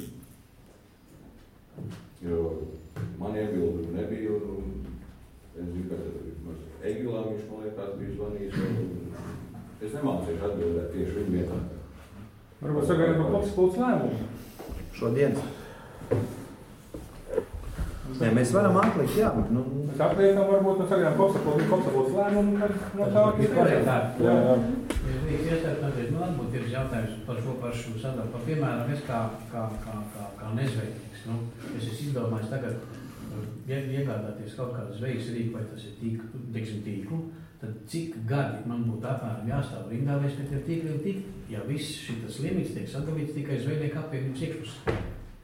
Jo man iebildu nebija, un es zinu, ka Egilām viņš, man liekas, bija zvanījis, un es nemācīšu atbildēt tieši viņu vietā. Varbūt sagaidām par kopsapulces lēmumu. Šodien. Ja, mēs varam atlikt, jā, bet, nu... Mēs atliekam varbūt, mēs sagaidām kopsapulces, kopsapulces lēmumu, kad no tā ir korektāk. Jā, jā. Es iestāju, nu, atbūt ir jautājums par šo pašu sadalu. Par, piemēram, es kā, kā, kā, kā, kā nezvejnieks, nu, es esmu izdomājis tagad iegādāties kaut kādu zvejas rīku, vai tas ir tīklu, teiksim, tīklu, tad cik gadi man būtu apmēram jāstāv rindā, lai es pie tiem tīkliem tiktu, ja viss šitas limits tiek sadalīts tikai zvejnieku apvienības iekšpusē.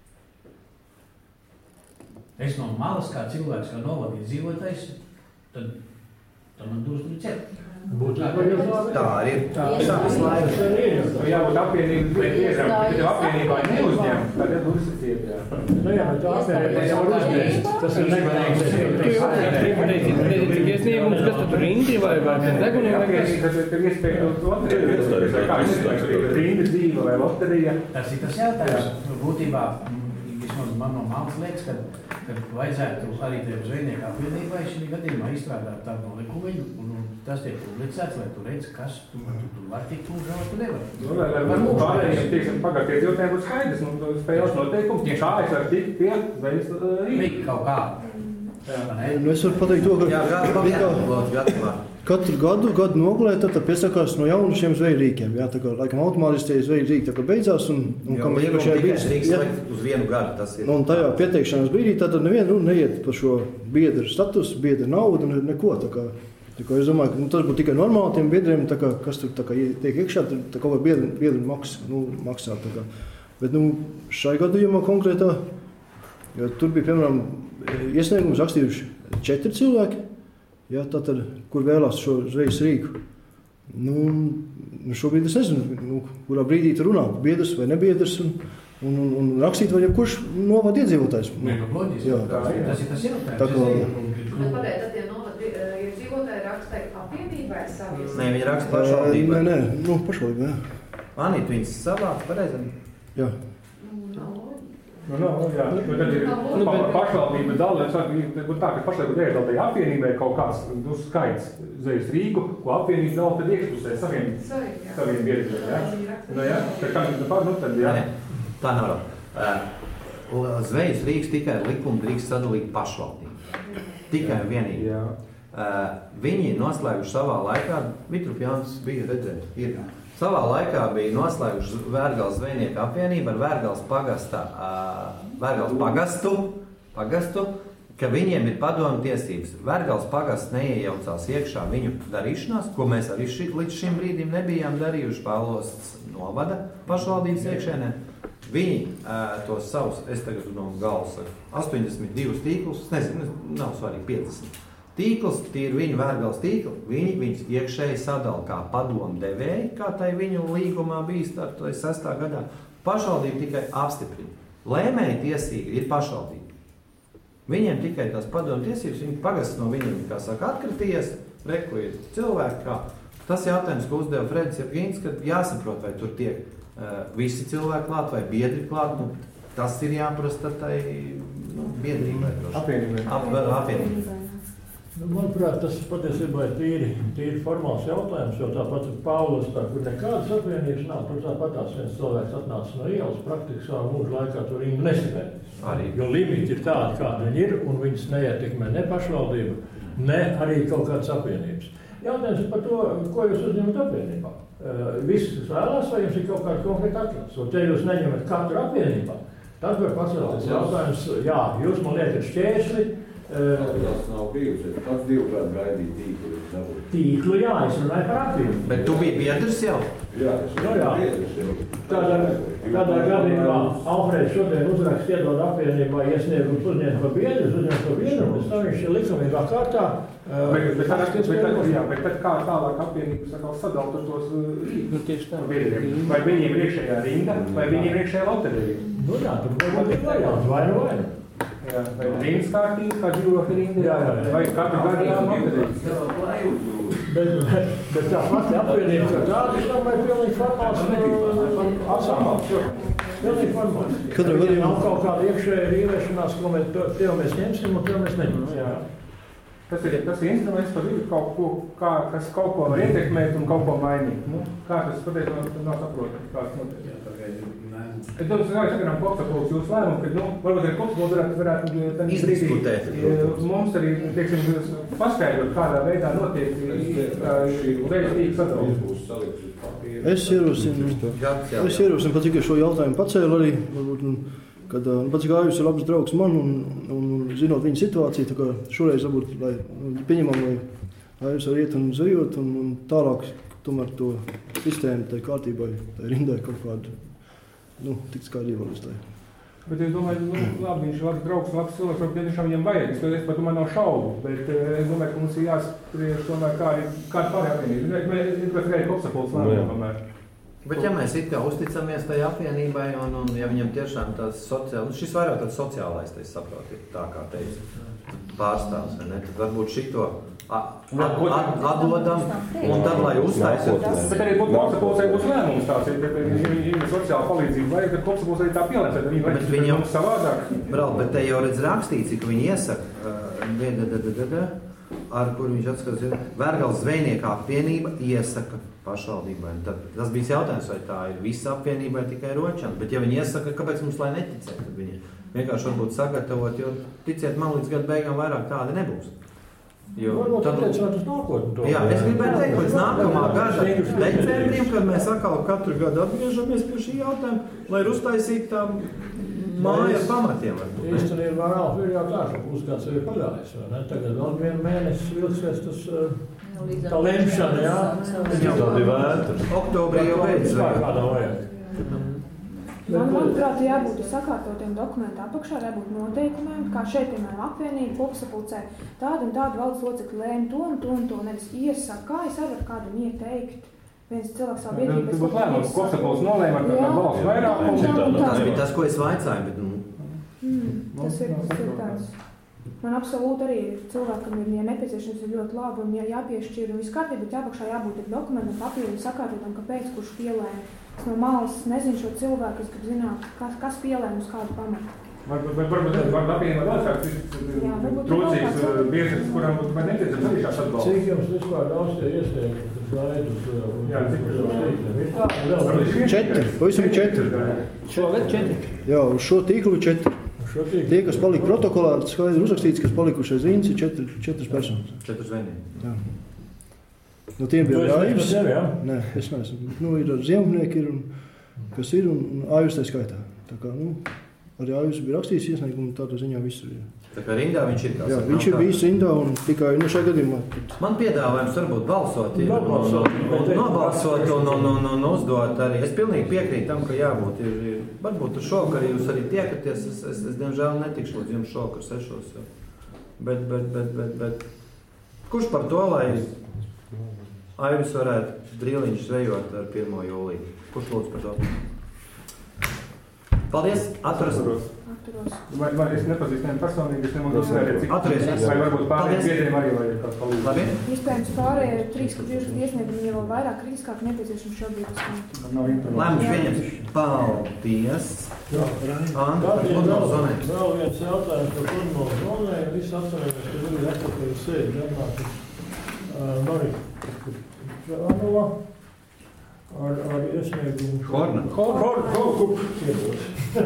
Es no malas kā cilvēks, kā novadīt dzīvotājs, tad, tad man dos tur cert. Būtu tā arī ir. Tā ir laiks. Jā, būt apvienības biedriem, bet jau apvienībā neuzņem, tad ir uzsiciet, jā. Nu jā, bet tā apvienībā jau uzņem. Tas ir negadīgs. Tik iesniegums, kas tad rindi vai deguniem? Tas ir iespēja loterija. Kā iespēja rindi dzīva vai loterija. Tas ir tas jautājums. Būtībā, vismaz man no māmas liekas, ka kad vajadzētu arī tev zvejnieku apvienībai šī gadījumā izstrādāt tādu nolikumiņu, un tas tiek publicēts, lai tu redzi, kas tu, tu, tu var tikt un kā tu nevar. Nu, lai, lai varbūt pārējiem, tieksim, pagāties iedzīvotājiem būtu skaidrs, nu, spēles noteikumi, kā es varu tikt pie zvejas rīka. Kaut kā. Nu, es varu pateikt to, ka Jā, gadu, katru gadu, gadu nogalē, tad piesakās no jaunu šiem zveju rīkiem. Jā, tā kā, laikam, automātiski tie zveju rīki tā kā beidzās, un, un jo, kam tikai bijis, rīks jā, uz vienu gadu tas ir. Un tajā pieteikšanās brīdī tad neviena runa neiet par šo biedru statusu, biedru naudu, neko. Tā kā, tā kā es domāju, ka nu, tas būtu tikai normāli tiem biedriem, tā kā, kas tur tā kā tiek iekšā, tā kā vai biedru, biedru maks, nu, maksā. Tā kā. Bet nu, šai gadījumā konkrētā, ja tur bija, piemēram, iesniegums rakstījuši četri cilvēki, ja, tātad, kur vēlās šo zvejas rīku. Nu, nu šobrīd es nezinu, nu, kurā brīdī tu runā, biedrs vai nebiedrs, un, un, un, un rakstīt vai jebkurš novad iedzīvotājs. Nē, nu, loģiski. Jā. Tā, tas ir tas jautājums. Tā kā... Bet pagaid, tad tie novad iedzīvotāji raksta apvienībai savu? Nē, viņi raksta pašvaldībai. Nē, nē, nu, pašvaldībai, jā. Anīt, viņas savāc pareizam? Jā. Nu, no, jā, nu, tad ir nu, pa, pašvaldība dala, tā, ka pašvaldība iedalīja apvienībai kaut kāds nu, skaits zvejas rīku, ko apvienība dala tad iekšpusē saviem, saviem biedriem, jā? Nu, jā, tad kā nu, nu, tad, jā. Nē, tā nav. Uh, zvejas rīks tikai ar likumu drīkst sadalīt pašvaldību. Tikai un vienīgi. Jā. Uh, viņi noslēguši savā laikā, Vitrup Jānis bija redzēt, ir. Savā laikā bija noslēguši Vērgales zvejnieku apvienību ar Vērgales pagasta, uh, Vērgales pagastu, pagastu, ka viņiem ir padomu tiesības. Vērgales pagasts neiejaucās iekšā viņu darīšanās, ko mēs arī ši, līdz šim brīdim nebijām darījuši Pāvlosts novada pašvaldības iekšēnē. Viņi uh, tos savus, es tagad no galvas saku, astoņdesmit divus tīklus, nezinu, nav svarīgi, piecdesmit. Tīkls, tie ir viņu Vērgales tīkli, viņi viņus iekšēji sadala kā padomu devēji, kā tai viņu līgumā bija startojas sestā gadā. Pašvaldība tikai apstiprina. Lēmēji tiesīgi ir pašvaldība. Viņiem tikai tās padomu tiesības, viņi pagasts no viņiem, kā saka, atkratījies, reku ir cilvēki, kā. Tas jautājums, ko uzdeva Fredis Jevgīns, kad jāsaprot, vai tur tiek uh, visi cilvēki klāt vai biedri klāt, nu, tas ir jāprasta tai nu, biedrībai. Apvienībai. Ap, apvienībai. Nu, manuprāt, tas patiesībā ir tīri, tīri formāls jautājums, jo tāpat Pāvils, tā, kur nekādas apvienības nav, tur tāpat tās viens cilvēks atnāca no ielas, praktiski savā mūža laikā tur rindu nesavētis. Jo limiti ir tādi, kādi viņi ir, un viņas neietekmē ne pašvaldību, ne arī kaut kādas apvienības. Jautājums ir par to, ko jūs uzņemat apvienībā. Uh, Viss, kas vēlās, vai jums ir kaut kāds konkrēti atklāts? Un te jūs neņemat katru apvienībā. Tad var pacelties jautājums, jā, jūs man liekat šķērsli, Tas nav bijusi. Pats divkārt gaidīja tīklu. Tīklu, jā, es runāju par apvienību. Bet tu biji biedrs jau? Jā, es no, jā. biedrs jau. Tādā, tādā gadījumā Alfrēds šodien uzrakst iedod apvienībā iesniegums uzņemt par biedrus, uzņemt par biedru, un tam viņš ir likumīgā kārtā. Bet, bet, tā, bet, bet, jā, bet tad kā tālāk apvienības sadalt uz tos nu, biedriem? Vai viņiem ir iekšējā rinda, vai viņiem ir iekšējā loterija? Nu jā, tur varbūt ir variants, vai nu vai nu. Jā, vai rindas kārtīgi, kā dzīvokļa rinda, jā, jā, vai katru gadījumā loterija? Bet, bet, bet tā pati apvienība, ka tāda, es domāju, pilnīgi formāls apsāmāls. Pilnīgi formāls. Katrā gadījumā nav kaut kāda iekšēja rīvēšanās, ko mēs, tev mēs ņemsim un tev mēs neņemsim. Jā. Tas ir, tas ir instruments par vidu kaut ko, kā, kas kaut ko var ietekmēt un kaut ko mainīt. Nu, kā tas patiesībā nav saprotams, kāds notiek. Es domāju, ka sakaram kopsapulks jūsu lēmumu, ka, nu, varbūt arī kopsapulks varētu, varētu izdiskutēt. Mums arī, teiksim, paskaidrot, kādā veidā notiek veidstīga sadalījuma. Es ierosinu, es ierosinu, pat cik es šo jautājumu pacēlu arī, varbūt, kad, pat cik Ājus ir labs draugs man un, un, un zinot viņa situāciju, tā kā šoreiz varbūt, lai pieņemam, lai Ājus var iet un zvejot un, un tālāk tomēr to sistēmu tai kārtībai, tai rindai kaut kādu. Nu, tik skaidrībā līdz tā. Bet es domāju, nu, labi, viņš ir labs draugs, labs cilvēks, varbūt tiešām viņam vajag. Es par to man nav šaubu, bet es domāju, ka mums ir jāspriež tomēr kā arī kāda pārējā apvienība. Mēs ir tikai kopsapulks lēmumu tomēr. Bet ja mēs it kā uzticamies tai apvienībai un, un ja viņam tiešām tāds sociāls, šis vairāk tāds sociālais, es saprotu, tā kā teicu, pārstāvs, vai ne? Tad varbūt šito atdodam un tad, lai uztaisot. Bet arī būtu kopsapulcei būs lēmums tāds, ja ir sociāla palīdzība vajag, tad kopsapulcei tā pielēs, tad viņi vajag viņam savādāk. Brāl, bet te jau redz rakstīts, ka viņi iesaka, ar kur viņš atskatās, Vērgales zvejnieku apvienība iesaka pašvaldībai. Tad tas bija jautājums, vai tā ir visa apvienība vai tikai ročana. Bet ja viņi iesaka, kāpēc mums lai neticēt, tad viņi vienkārši varbūt sagatavot, jo ticiet man līdz gadu beigām vairāk tāda nebūs. Jo, varbūt tad liecināt uz nākotni. Jā, es gribēju teikt, līdz nākamā gada decembrim, kad mēs atkal katru gadu atgriežamies pie šī jautājuma, lai ir uztaisīt tā māja ar pamatiem. Īstenībā Ralf ir jau tā, ka pusgads ir pagājis, vai ne? Tagad vēl vienu mēnesi vilksies tas tā lemšana, jā? Tādi vētri. Oktobrī jau beidz. Kādā vajag. Man, manuprāt, jābūt sakārtotiem dokumentu apakšā, jābūt noteikumiem, kā šeit, piemēram, apvienība kopsapulcē, tāda un tāda valsts locekļi lēma to un to un to, nevis iesaka, kā es varu kādam ieteikt. Viens cilvēks savu biedrību. Tas būtu lēmums, kopsapulces nolēma ar tādu valsts vairākumu. Tas bija tas, ko es vaicāju, bet... Mm, tas ir, tas ir tāds. Man absolūti arī cilvēkam ir, ja nepieciešams, ir ļoti labi un jā, jāpiešķir un viss kārtībā, bet jāpakšā jābūt ar dokumentam, papīru un sakārtotam, kāpēc, kurš pielēma. Es no malas nezinu šo cilvēku, kas grib zināt, kas, kas pielēma uz kādu pamatu. Varbūt var apvienot vēl kāds trūcīgs biedrs, kuram būtu nepieciešams arī šāds atbalsts. Cik jums vispār daudz tie iesniegumi, kas gaidus? Jā, cik jums četri, pavisam četri. Šogad četri? Jā, uz šo tīklu četri. Tie, kas palika protokolā, skaidri uzrakstīts, kas palikuši aiz rīns, ir četri, četras personas. Četras vienīgi. Jā. No tiem bija Ājus. Tevi, jā? Nē, es neesmu. Nu, ir ziemnieki, ir, un, kas ir, un, un Ājus tā skaitā. Tā kā, nu, arī Ājus bija rakstījis iesniegumu, tādā ziņā viss ir. Tā kā rindā viņš ir kā jā, saka, viņš ir bijis rindā un tikai, nu, šajā gadījumā. Man piedāvājums varbūt balsot, ir, Nobalsot, un, un, un, nobalsot un, un, un, un uzdot arī. Es pilnīgi piekrītu tam, ka jābūt. Ir, ir, varbūt uz šokar jūs arī tiekaties, es, es, es diemžēl netikšu līdz jums šokar sešos. Jo. Bet, bet, bet, bet, bet, kurš par to, lai Aivis varētu drīliņš zvejot ar pirmo jūliju? Kurš lūdzu par to? Paldies, atturas. Atturos. Vai, vai es nepazīstu nevien personīgi, es nemaz uzsvērēt, cik atturies. Vai varbūt pārējiem biedriem arī vai kāds palīdz. Labi. Iespējams pārējie ir trīs, ka bieži iesniegumi jau vairāk kritiskāk nepieciešams šobrīd uz Lēmums pieņems. Paldies. Jā, Anda, par pludmales zonēm. Vēl viens jautājums par pludmales zonēm. Visi atceramies, ka viņi atpakaļ sēdi, atnāk uz Norika Čanova ar, ar iesniegumu. Horna. Hor, hor, hor, hor,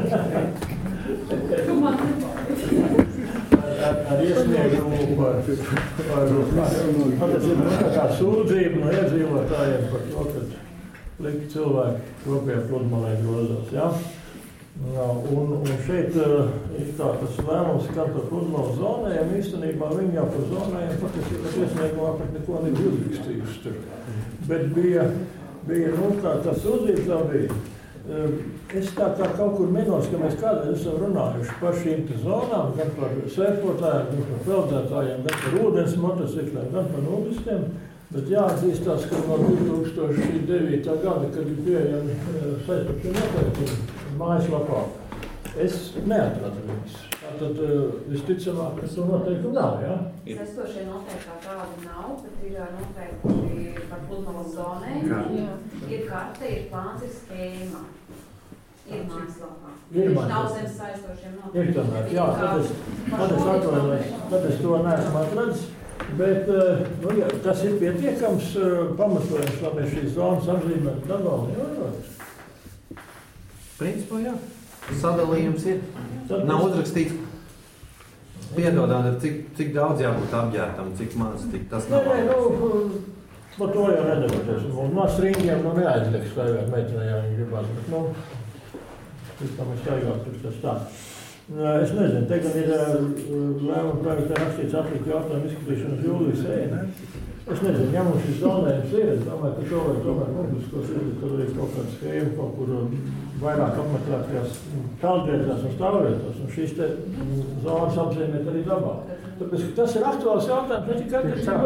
ar, ar iesniegumu par, par, par tas ir kā sūdzību no iedzīvotājiem par to, ka liki cilvēki kopējā pludmalē grozās. Ja? Un, un šeit ir tā, tas lēmums, kā par pludmales zonējiem, īstenībā viņi jau par zonējiem patiesībā pat iesniegumā pat neko nebija uzrakstījuši tur. Bet bija, bija nu, tā, tā sūdzība tā bija. Es tā kā kaut kur minos, ka mēs kādreiz esam runājuši par šīm zonām, gan par sērpotājiem, gan par peldētājiem, gan par ūdens motocikliem, gan par nudistiem. Bet jāatzīstās, ka no divi tūkstoši devītā gada, kad ir pieejami saistošie noteikumi mājaslapā, es neatradu viņus. Tātad visticamāk, ka to noteikumu nav, jā? Ja? Saistošie noteikumi tādi nav, bet ir noteikumi par pludmales zonēm. Ir karte, ir plāns, ir schēma. Ir mājaslapā. Viņš nav zem saistošiem noteikumi. Ir tomēr, jā, tad es, tad es atvainojos, tad es to neesmu atradis. Bet nu, jā, tas ir pietiekams pamatojums, lai mēs šīs zonas apzīmētu dabāli. Jā, jā. Principā, jā. Sadalījums ir. Nav uzrakstīts. Piedodāt, cik, cik daudz jābūt apģērtam, cik maz, cik tas nav. Nē, nē, nu, par to jau nedebatēs. Un no stringiem nu neaizlieks staigāt meitenē, ja viņi gribās. Bet, nu, pēc tam es staigāt, pirms tas tā. Es nezinu, te gan ir lēmuma projektā rakstīts atlikt jautājumu izskatīšanas jūlijas ēna. Es nezinu, ja mums šis zonējums ir, es domāju, ka to var tomēr publiskos ir, kad arī kaut kāda schēma, kaut kur vairāk apmeklētajās peldvietās un stāvvietās, un šīs te zonas apzīmēt arī dabā. Tāpēc, ka tas ir aktuāls jautājums, ne tikai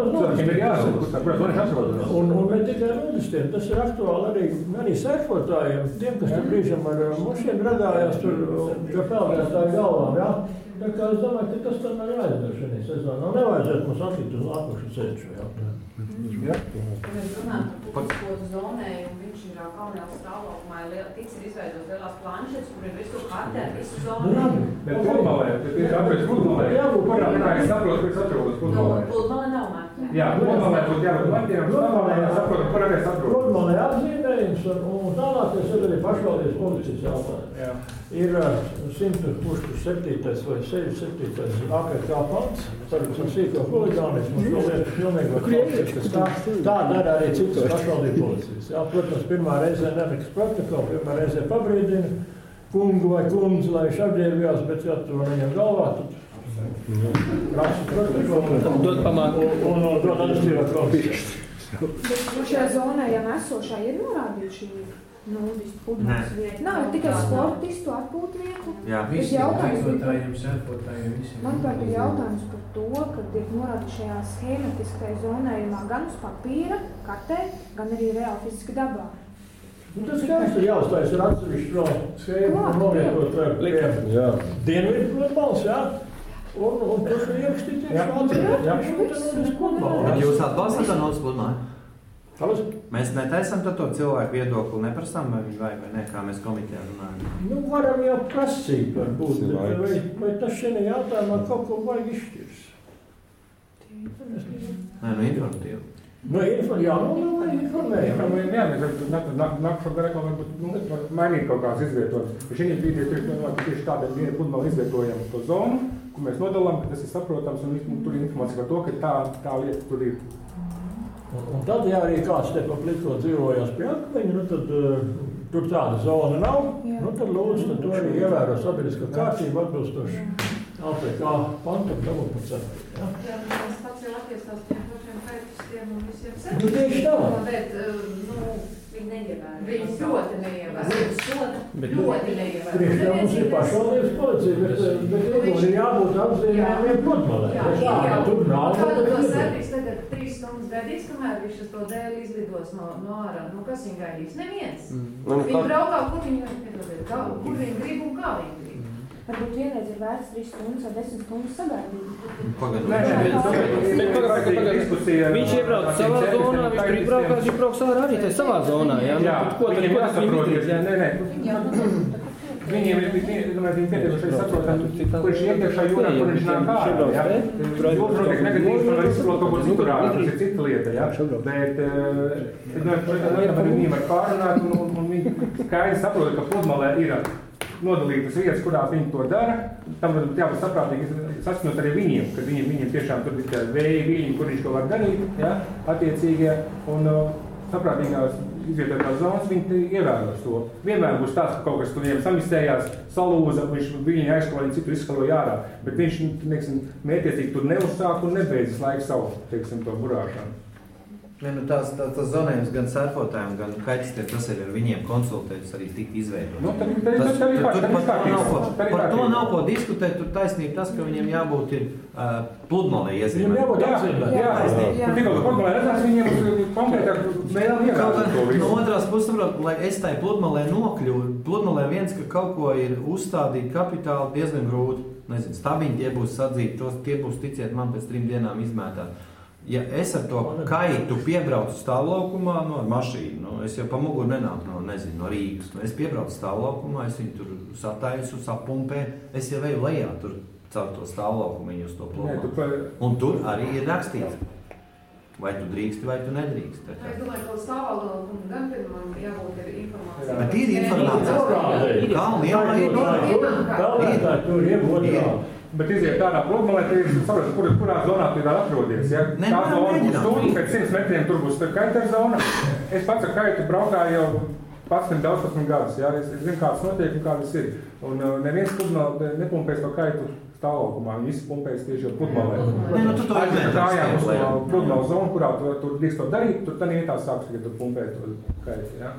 un, un ne tikai nudistiem, tas ir aktuāli arī, arī sērfotājiem, tiem, kas tur brīžam ar mušiem radājās tur, ka peldētāju galvām, jā. Tā kā es domāju, ka tas tomēr jāizdara šajā sezonā. Nevajadzētu mums atlikt uz nākošu ceļu šo jautājumu. Ja mēs runājam par publiskotu zonējumu, viņš ir Kalnēlas stāvlaukumā, tiks ir izveidot lielās planšetes, kur ir visu kartē, visu zonējumu. Bet pludmalē, bet ir jāpēc pludmalē. Jā, būtu parādā, es saprotu, ka es atrodas pludmalē. Pludmalē nav marķē. Jā, pludmalē būtu jābūt marķiem, pludmalē jāsaprotu, kur arī es atrodas. Pludmalē apzīmējums un tālāk es arī pašvaldības policijas jautājumu. Ir simt septītais vai sešdesmit septītais A P K pants par sīko huligānismu, šo lietu pilnīgi tā, tā dara arī citas pašvaldību policijas. Jā, protams, pirmā reizē nemikas protokolu, pirmā reizē pabrīdina kungu vai kundzi, lai viņš apģērbjās, bet ja to viņam galvā, tad raksta protokolu dod pamāku un dod administrīvā komisijas. Bet šajā zonā, ja esošā, ir norādījuši Nudistu, pudmales vietu. Nav tikai sportistu, atpūtnieku. Jā, visi veidotājiem, sērkotājiem, visiem. Manuprāt, ir jautājums par to, ka tiek norādīts šajā schēmatiskajā zonējumā gan uz papīra, kartē, gan arī reāli fiziski dabā. Nu, tas skaisti jāuztais ir atsevišķi no schēmu un novietot pie dienvidu pludmales, jā. Un, un tas ir iekstīties šāds pludmales. Bet jūs atbalstat to Nodis pludmali? Mēs netaisam to cilvēku viedokli, neprasām vai viņi vai vai ne, kā mēs komitejā runājam. Nu, varam jau prasīt varbūt, bet vai, vai tas šajā jautājumā kaut ko vajag izšķirs? Nē, nu informatīvi. Nu, informācija, jā, nu, vai informēja. Jā, mēs nākušo garekā varbūt mainīt kaut kāds izvietojums. Ja šī brīdī tieši tādēļ viena pludmala izvietojam to zonu, ko mēs nodalām, ka tas ir saprotams un tur ir informācija par to, ka tā, tā lieta tur ir. Un, un tad, ja arī kāds te pa pliko dzīvojās pie akmeņa, nu tad uh, tur tāda zona nav, jā. Nu tad lūdzu, tad to arī ievēro sabiedriskā kārtība atbilstoši A P K pantam, tam un pat ceturtiem. Jā, tas pats ir attiecās tiem pašiem kaitistiem un visiem septiņiem. Nu, tieši tā. Bet, nu, viņi neievēro. Viņi ļoti neievēro. Viņi ļoti neievēro. Priekš tā mums ir pašvaldības policija, bet, bet ir jābūt apzīmējumiem pludmalē. Jā, jā, jā. Tur nav. Kāda to sērtīs tagad trīs stundas gaidīs, kamēr viņš uz to dēļ izlidos no, no ārā. Nu, kas viņi gaidīs? Neviens. Mm. Viņi braukā, kur viņi, kur viņi grib un kā viņi grib. Varbūt vienreiz ir vērts trīs stundas vai desmit stundas sagaidīt. Viņš iebrauc savā zonā, viņš tur izbraukās, viņš brauks ārā arī tajā savā zonā, jā? Jā, ko tad viņiem jāsaproties, jā, nē, nē. Viņiem ir, viņi pietiekuši saprotam, kur viņš ietiekšā jūrā, kur viņš nāk ārā, jā? Jūras notiek negatīvi, tur var izsprot kaut ko citur ārā, tas ir cita lieta, jā? Bet, viņiem var pārunāt, un viņi skaidri saprot, ka pludmalē ir nodalītas vietas, kurās viņi to dara. Tam jābūt saprātīgi saskaņot arī viņiem, kad viņiem, viņiem tiešām tur ir vēja viļņi, kur viņš to var darīt, ja, attiecīgie. Un uh, saprātīgās izvietotās zonas viņi ievēros to. Vienmēr būs tāds, ka kaut kas tur viņiem samisējās, salūza, viņš viļņi aizskalo, viņi citu izskaloja ārā. Bet viņš, teiksim, mērķiecīgi tur neuzsāk un nebeidzas laiku savu, teiksim, to burāšanu. Ne, nu tās, tās, tās zonējums gan surfotājiem, gan kaitistiem, tas ir ar viņiem konsultētas arī tik izveidot. Nu, tad, tad, tas, tad, tad, tad, par, to nav, ko, par to nav ko diskutēt, tur taisnība tas, ka viņiem jābūt ir uh, pludmalē iezīmēt. Viņiem jābūt apzīmēt. Jā, jā. Tikko pludmalē redzēs, viņiem konkrētāk vēl ievērot to visu. No otrās puses, saprot, lai es tai pludmalē nokļuvu, pludmalē viens, ka kaut ko ir uzstādīt kapitāli diezgan grūti. Nezinu, stabiņi tie būs sadzīti, tos tie būs, ticiet man, pēc trim dienām izmētāt. Ja es ar to kaitu piebraucu stāvlaukumā, nu, ar mašīnu, nu, es jau pa muguru nenāku no, nezinu, no Rīgas. Nu, es piebraucu stāvlaukumā, es viņu tur sataisu, sapumpē, es jau eju lejā tur caur to stāvlaukumu uz to pludmali. Un tur arī ir rakstīts, vai tu drīksti, vai tu nedrīksti. Es domāju, ka stāvlaukumu gan pirmam jābūt ir informācija. Bet ir informācija. Kalni, jā, ir. Tur ir. Bet iziet tādā pludmalē, tad ir saprot, kur, kurā zonā tu ir atrodies. Ja? Ne, tā zona būs tur, pēc simts metriem tur būs kaitera zona. Es pats ar kaitu braukāju jau padsmit, daudzpadsmit gadus. Ja? Es zinu, kāds notiek un kādas ir. Un uh, neviens pludmalē nepumpēs to kaitu stāvlaukumā. Viņi visi pumpēs tieši jau pludmalē. Ne, nu tu to izmēr. Tā jā, uz to pludmalu zonu, kurā tu, tu drīkst to darīt, tur tad vietā sāks, kad tu pumpē to kaitu. Ja?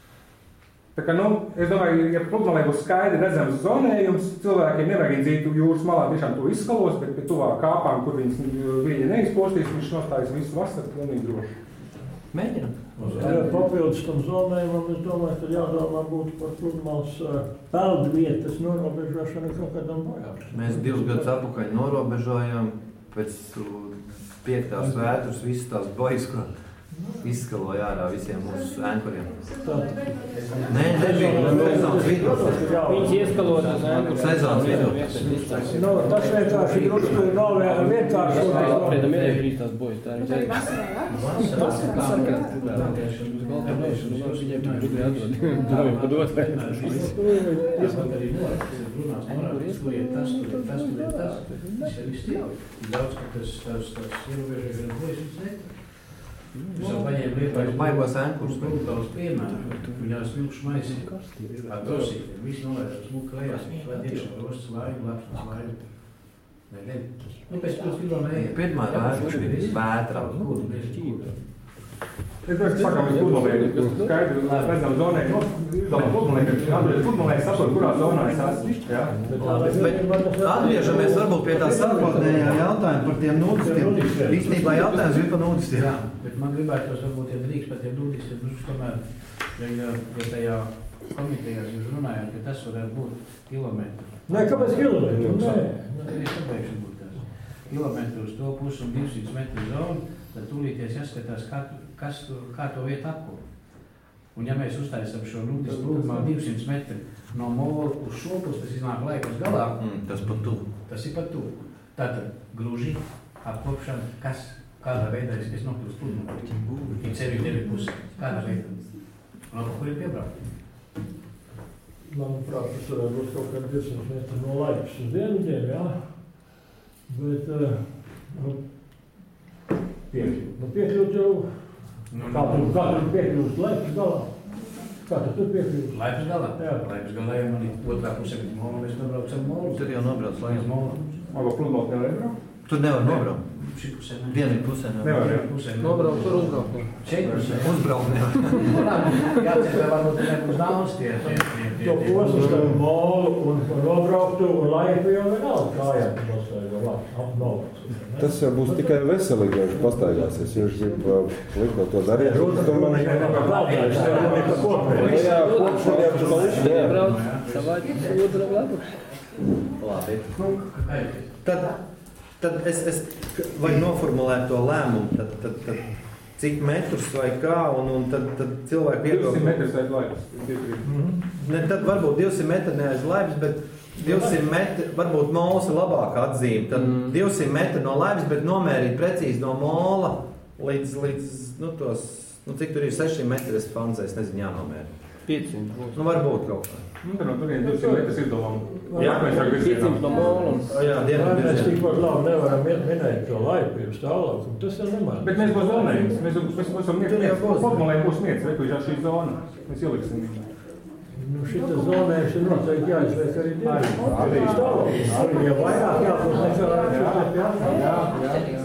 Tā kā, nu, es domāju, ja pludmalē būs skaidri redzams zonējums, cilvēkiem nevajag dzīvot jūras malā, tiešām to izskalos, bet pie tuvāk kāpām, kur viņas viņa neizpostīs, viņš nostājas visu vasaru pilnīgi droši. Mēģinam. Papildus tam zonējumam, es domāju, ka jādomā būtu par pludmales peldu vietas norobežošanu kaut kādam bojām. Mēs divus gadus atpakaļ norobežojam pēc piektās vētras visas tās bojas, ko izskaloja ārā visiem mūsu ēnkuriem. Nē, nebija. Sezonas vidū. Viņš ieskalo tās ēnkuriem. Sezonas vidū. No, tas vienkārši drusku nav vienkārši. Priedam ir brīz tās bojas. Tā ir arī vasarā, vasarā. Viņiem tur gribēja atdod. Domāju, padot vai. Tas arī runās norādīt, kur ir tas, kur ir tas, kur ir tas. Tas ir viss tie. Daudz, ka tas ierobežoja gan bojas, viņš netur. Es jau paņēmu lietā maigos ēnkurus. Brūkdaules piemēru, viņā smilkšu maisi ar dosītiem. Viss nolēdās smulka lejās, viņš vēl iekšā rosts vāju, glāpšanas vāju. Vai ne? Nu, pēc pēc kilo neiet. Pirmā ēnkurš ir vētrā. Kur, kur. Es domāju, ka sākām uz futbolēju, skaidru, redzam zonē, no, domā futbolēju, atbrīd futbolēju saprot, kurā zonā es esmu, jā. Bet atgriežamies varbūt pie tā sākotnējā jautājuma par tiem nudistiem. Īstenībā jautājums bija par nudistiem. Jā, bet man gribētos varbūt, ja drīkst par tiem nudistiem, nu, tomēr, ja, ja tajā komitejās jūs runājāt, ka tas varētu būt kilometru. Nē, kāpēc kilometru? Nē. Es pabeigšu būt tas. Kilometru uz to pusi un divsimt metru zonu, tad tūlīties jāskatās, kā, kas, kā to vietu apkop. Un ja mēs uztaisam šo nudistu plūkumā divsimt metri no mola uz šo pusi, tas iznāk laikos galā. Mm, tas pat tu. Tas ir pat tu. Tātad grūži, apkopšana, kas, kādā veidā es nokļūst plūkumā. Ir ceļu tevi pusē. Kādā veidā? Un kur ir piebraukt? Manuprāt, tas varētu būt kaut kādā divsimt metri no laikas uz dienvidiem, jā. Bet, nu, piekļūt. Nu, piekļūt jau, nu, kā tu, kā tu piekļūst laikas galā? Kā tu tur piekļūst? Laikas galā? Jā. Laikas galā jau man ir otrā pusē, bet molu mēs nobraucam molu. Tur jau nobrauc laikas molu. Alo, pludmalt nevar braukt? Tur nevar nobraukt. Šī pusē ne. Vienai pusē nevar. Nevar, jā. Pusē ne. Nobraukt, tur uzbraukt. Šeit pusē. Uzbraukt nevar. Jācer, varbūt nebūs daudz tie, tie, tie, tie. To posmu starp molu un nobrauktu un laiku jau vienalga kājām nostāju apnolaks. Tas jau būs tikai veselīgi, ja viņš pastaigāsies. Ja viņš grib likt no to darīt, tad tomēr... Jā, kopšana jau tas paliks. Nebrauc, savādi, otru labu. Labi. Tad, tad es, es vajag noformulēt to lēmumu, tad, tad, tad cik metrus vai kā, un, un tad, tad cilvēki viedokļi... divsimt metrus aiz laibas. Ne, tad varbūt divsimt metri ne aiz laibas, bet divsimt metri, varbūt mols ir labāka atzīme. Tad mm. divsimt metri no laibas, bet nomērīt precīzi no mola līdz, līdz nu, tos, nu, cik tur ir seši metri, es fanzēs, nezinu, jānomēr. piecsimt. Nu, varbūt kaut kā. Nu, tad no turien divsimt metras izdomām. Jā, piecsimt no mola. Jā, dienā. Mēs tikpat labi nevaram minēt to laiku pirms tālāk, un tas ir nemēr. Bet mēs būs zonējums. Mēs būsim miets. Podmalē būs miets, reikuļā šī zona. Mēs ieliksim viņu. Nu, šita zonēšana noteikti jāizliek arī divi. Arī tālāk. Arī jau vairāk jābūt nekā šitā. Jā, jā.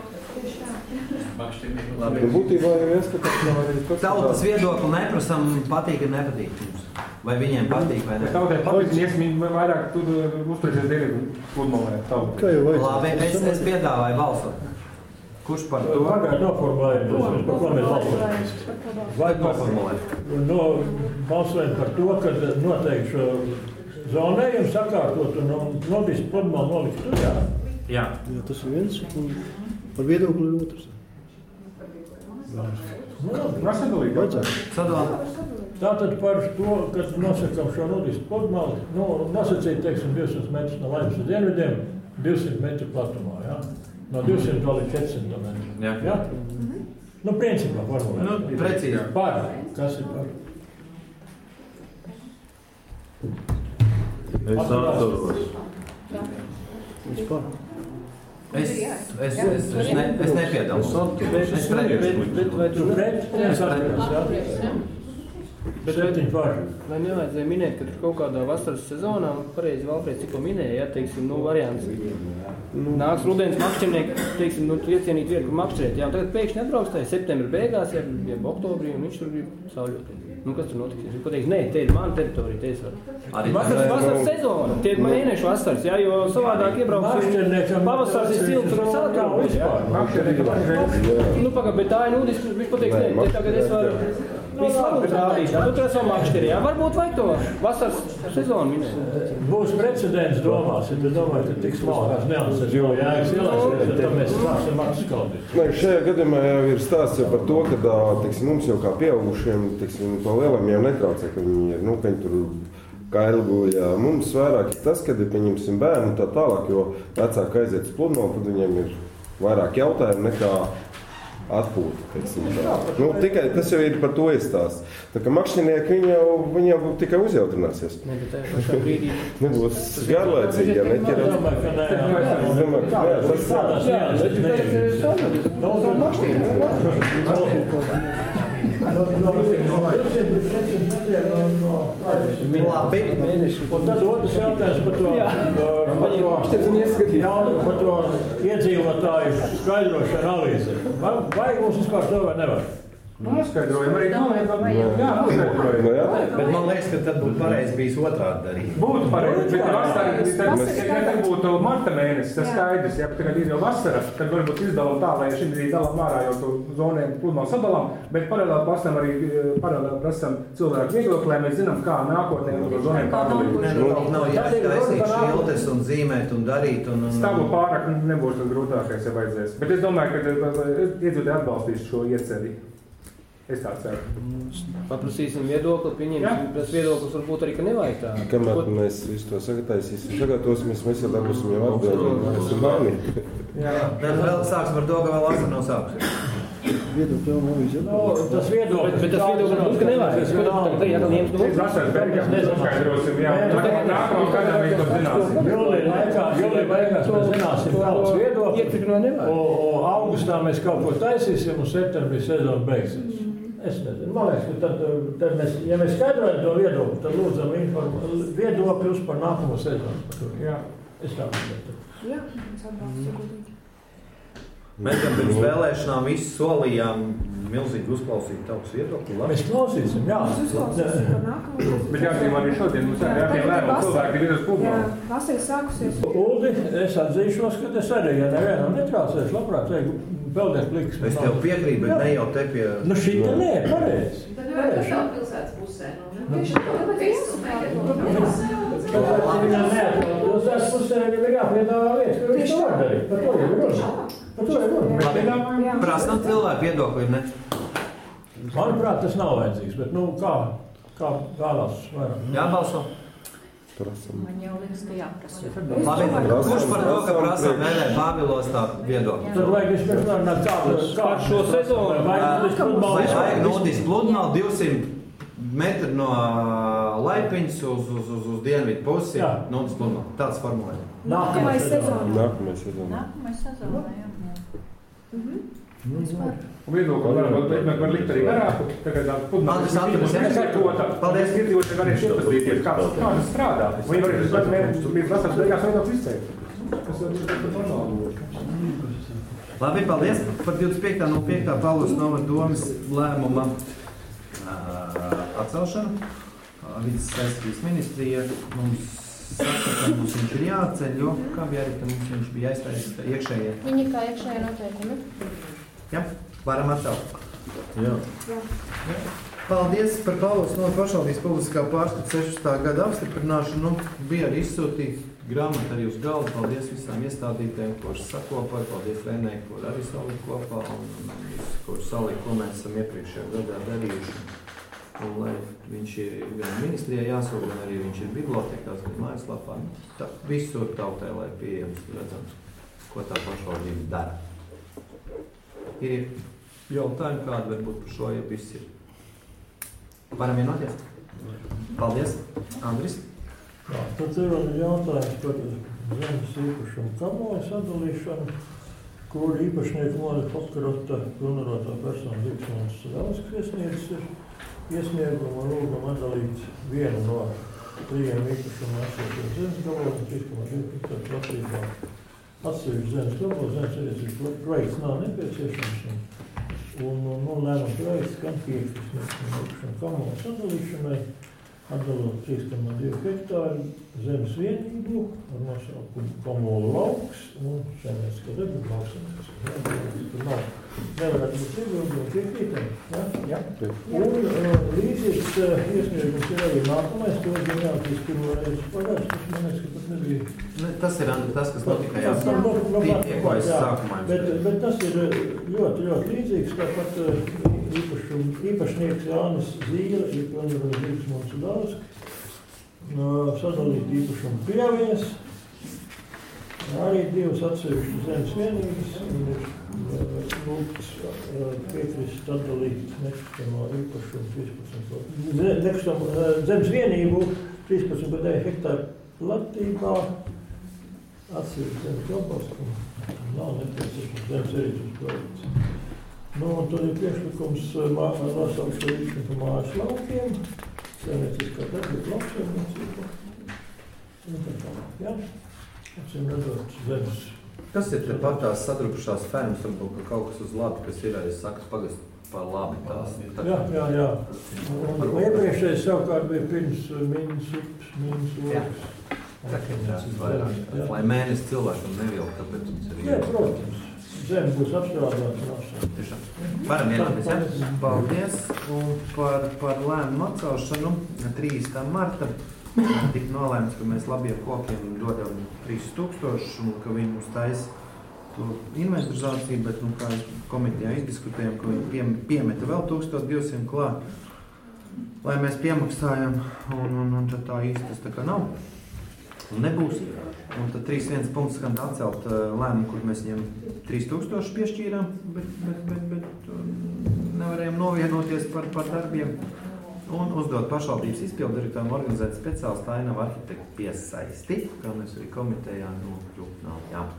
Nu, būtībā jau ieskatās nav arī tas. Tautas viedokli neprasam patīk un nepatīk mums. Vai viņiem patīk vai ne? Tautai patīk, un iesmīgi vairāk tur uzturēsies divi pludmalē. Kā jau vajag? Labi, es, es piedāvāju balsot. Kurš par to? Vagār noformulējam, par ko mēs balsojam. Vai noformulēt? No, balsojam par to, ka noteikti šo zonējumu sakārtot un nodist pludmalu nolikt tur, jā. Jā. Jā, tas ir viens, un par viedokli ir otrs. Tātad par to, kad nosakam šo nudistu pludmali, nu, nosacīt, teiksim, divsimt metrus no laibas uz dienvidiem, divsimt metru platumā, jā? No divsimt līdz četrsimt metru. Jā. Jā? Nu, principā formulēt. Nu, precīzi. Par. Kas ir par? Es atceros. Vispār. Es, es, es, es, es, ne, es nepiedalos. Es pret. Bet vai tu pret? Es atceros, jā. Bet septiņi par. Vai nevajadzēja minēt, ka tur kaut kādā vasaras sezonā, pareizi Valfrēds tikko minēja, ja, teiksim, nu, variants. Nu, nāks rudens makšķernieki, teiksim, nu, iecienīt vietu, kur makšķerēt, jā, un tagad pēkšņi atbrauks tajā septembra beigās, ja, ja oktobrī, un viņš tur grib sauļot. Nu, kas tur notiks? Viņš pateiks, nē, te ir mana teritorija, te es varu. Vasaras, vasaras sezona, tie ir mēnešu vasaras, jā, jo savādāk iebrauks, pavasars ir silts un sātrāk, jā. Nu, pagad, bet tā ir nūdis, viņš pateiks, nē, te tagad es varu. Viss labi rādīt, tu tur esam makšteri, jā, varbūt vajag to vasaras sezonu minēt. Būs precedents domās, ja tu domāji, ka tik smalkās neansas jau jēgas ielēs, tad mēs sāksim maksas kaldīt. Nē, šajā gadījumā jau ir stāsts jau par to, ka tiksim, mums jau kā pieaugušiem, tiksim, to lieliem jau netraucē, ka viņi ir, nu, ka viņi tur kailguļā. Mums vairāk ir tas, kad ir, pieņemsim, bērni un tā tālāk, jo vecāki aiziet uz pludmali, tad viņiem ir vairāk jautājumu nekā atpūta, teiksim tā. Nu, tikai tas jau ir par to iestāsts. Tā kā makšķernieki, viņi jau, viņi jau tikai uzjautrināsies. Ne, bet tajā pašā brīdī... Nebūs garlaicīgi, ja neķerat. Es domāju, ka nē, es domāju, ka nē, tas tādās jānes, es neķeru. Daudz un makšķernieki. Labi. Un tad otrs jautājums par to, par to iedzīvotāju skaidrošanu avīzē. Vajag mums vispār to vai nevar? Noskaidrojam arī noliekam. Jā, noskaidrojam. Bet man liekas, ka tad būtu pareizi bijis otrādi darīt. Būtu pareizi, bet vasarā, ja tad būtu marta mēnesis, tas skaidrs, ja tagad ir jau vasara, tad varbūt izdalam tā, lai šim brīdī dalam ārā jau to zonēm pludmali sadalām, bet paralēli prasam arī, paralēli prasam cilvēku viedokli, lai mēs zinām, kā nākotnē to zonēm pārdalīt. Ne, nu, nav jātaisīt šiltes un zīmēt un darīt. Un, un... Stabu pārāk nebūs tas grūtākais, ja vajadzēs. Bet es domāju, ka iedzīvotāji atbalstīs šo ieceri. Es tā ceru. Paprasīsim viedokli, pieņemsim, tas viedoklis varbūt arī, ka nevajag tā. Kamēr mēs visu to sagatājīsim, sagatavosimies, mēs jau dabūsim jau atbildi, un esam bērni. Jā, bet vēl sāksim ar to, ka vēl asar nav sākusies. Viedokļi jau nav izjūt. No, tas viedoklis, bet tas viedoklis būs, ka nevajag. Ko tu tagad jākal ņems to? Mēs vasaras beigās neskaidrosim, jā. Nākamā gadā mēs to zināsim. Jūlija laikā, jūlija beigās mēs zināsim daudz viedokļu. Un augustā mēs kaut ko taisīsim, un septembrī sezona beigsies. Es nezinu. Man liekas, ka tad, tad mēs, ja mēs skaidrojam to viedokli, tad lūdzam inform... viedokļus par nākamo sezonu. Jā. Es tā domāju. Jā, mēs atbalstu godīgi. Mēs gan pirms vēlēšanām visu solījām milzīgi uzklausīt tavus viedokļus. Mēs klausīsim, jā. Mēs uzklausīsim par nākamo sezonu. Bet jāatzīm arī šodien mums jāatzīm lēmumu cilvēki ir uz pludmali. Jā, vasarī sākusies. Uldi, es atzīšos, ka es arī, ja nevienam netrācēšu, labprāt vajag peldēt pliks. Es tev piekrītu, bet ne jau te pie... Nu šita nē, pareizi. Bet nevajag katrā pilsētas pusē. Tieši tāpēc visu Viņam neatrod pilsētas pusē, viņam ir jāpiedāvā vietas, ka viņš to var darīt. Par to ir runa. Par to ir runa. Prasnāt cilvēku viedokli, ne? Manuprāt, tas nav vajadzīgs, bet nu kā, kā vēlās varam. Jābalso. Man jau liekas, ka jāprasa. Labi, kurš par to, ka prasām Vēlē Pāvilos tā viedokļi? Tad vajag vispēc runāt kādu Par šo sezonu. Vai vajag nodīs pludmali divsimt metri no Laipiņas uz, uz, uz, uz dienvidu pusi, nodīs pludmali. Tāds formulējums. Nākamais sezonā. Nākamais sezonā. Nākamais sezonā, jā. Un viedokli varam var likt arī garāku. Tagad pludmali ir sekota. Paldies, iedzīvotāji varēs iepazīties, kā tas strādā. Viņi varēs uz mēnesi līdz vasaras beigās viedokļus izteikt. Tas ir normāli. Labi, paldies par divdesmit piektā no piektā Pāvils novada domas lēmuma atcelšanu. Vides aizsardzības ministrija mums saka, ka mums viņš ir jāceļ, jo kā bija arī, ka mums viņš bija jāiztaisa iekšējie. Viņi kā iekšējie noteikumi. Jā, varam atcelt. Jā. Jā. Paldies par Pāvils novada pašvaldības publiskā pārskata sešdesmitā gada apstiprināšanu. Nu, bija arī izsūtīta grāmata arī uz galdu. Paldies visām iestādītēm, kuras sakopoja. Paldies Renē, kur arī salika kopā un, un visu, kur salika, ko mēs esam iepriekšējā gadā darījuši. Un, lai viņš ir gan ministrijā jāsūta, gan arī viņš ir bibliotekās, gan mājaslapā. Tā, visur tautē, lai pieejams, redzams, ko tā pašvaldība dara. Ir jautājumi, kādi varbūt par šo, ja viss ir. Varam vienoties? Paldies. Andris? Jā, tad ir jautājums par zemes īpašumu kamoju sadalīšanu, kur īpašnieku Monika Pakarota, pilnvarotā persona Ziksmans Zelskas iesniedzis ir iesniegumu un lūgam atdalīt vienu no trījiem īpašumu esošiem zemes gabaliem, trīs komats divi hektāru platībā. Atsevišķi zemes gabalu, zemes arī projekts nav nepieciešams un, un, un, un lēmuma projekts gan piekļuvis īpašumu kamoju sadalīšanai, atdalot trīs komats divi hektāru zemes vienību ar nosaukumu Komolu lauks un Šemēska debļu lauksamības. Tur nav, nevarētu būt iebildi un piekrītam. Ja? Ja. Un uh, līdzīgs uh, iesniegums ir arī nākamais, to es jāatīs pirmo reizi pagājuši, tas man liekas, ka pat nebija. Ne, tas ir tas, kas notika jā, jā, no, no, tīkojas sākumā. Bet, bet tas ir ļoti, ļoti līdzīgs, tāpat uh, īpašum, īpašnieks Jānis Zīle ir pilnvarojis Ziksmans Zelskas, uh, sadalīt īpašumu Pieviņas, arī divas atsevišķas zemes vienības, un ir uh, lūgts uh, piekrist atdalīt nekustamo īpašumu trīspadsmit nekustamo uh, zemes vienību trīspadsmit hektāru platībā, atsevišķi zemes gabals, un nav nepieciešams zemes erīces projekts. Nu, un tad ir priekšlikums nosaukt šo īpašumu mājas laukiem, saimnieciskā darbība lauksaimniecība. Un tā tālāk, jā. Acīm redzot zemes. Kas ir tepat tās sadrupušās fermas, varbūt, ka kaut kas uz labi, kas ir aiz Sakas pagasta? par labi tās. Jā, jā, jā. Un, un iepriekšējais savukārt bija pirms mīnas ups, mīnas ogas. Lai mēnesi cilvēkam nevilk, tāpēc mums ir jā, protams. Zem būs apstrādāta nāšana. Tiešām. Varam ienāties, jā? Paldies. Un par, par lēmumu atcelšanu trīsdesmitā marta tika nolēmts, ka mēs labiem kokiem dodam trīs tūkstošus un ka viņi mums taisa inventarizāciju, bet, nu, kā komitejā izdiskutējam, ka viņi pie, piemeta vēl tūkstoš divsimt klāt, lai mēs piemaksājam, un, un, un tad tā īsti tas tā kā nav. Un nebūs. Un tad trīs viens punkts skan atcelt lēmumu, kur mēs viņiem trīs tūkstoši piešķīrām, bet, bet, bet, bet nevarējām novienoties par, par darbiem. Un uzdot pašvaldības izpildu direktoram organizēt speciālistu ainavu arhitektu piesaisti, kā mēs arī komitejā nokļūpnājām.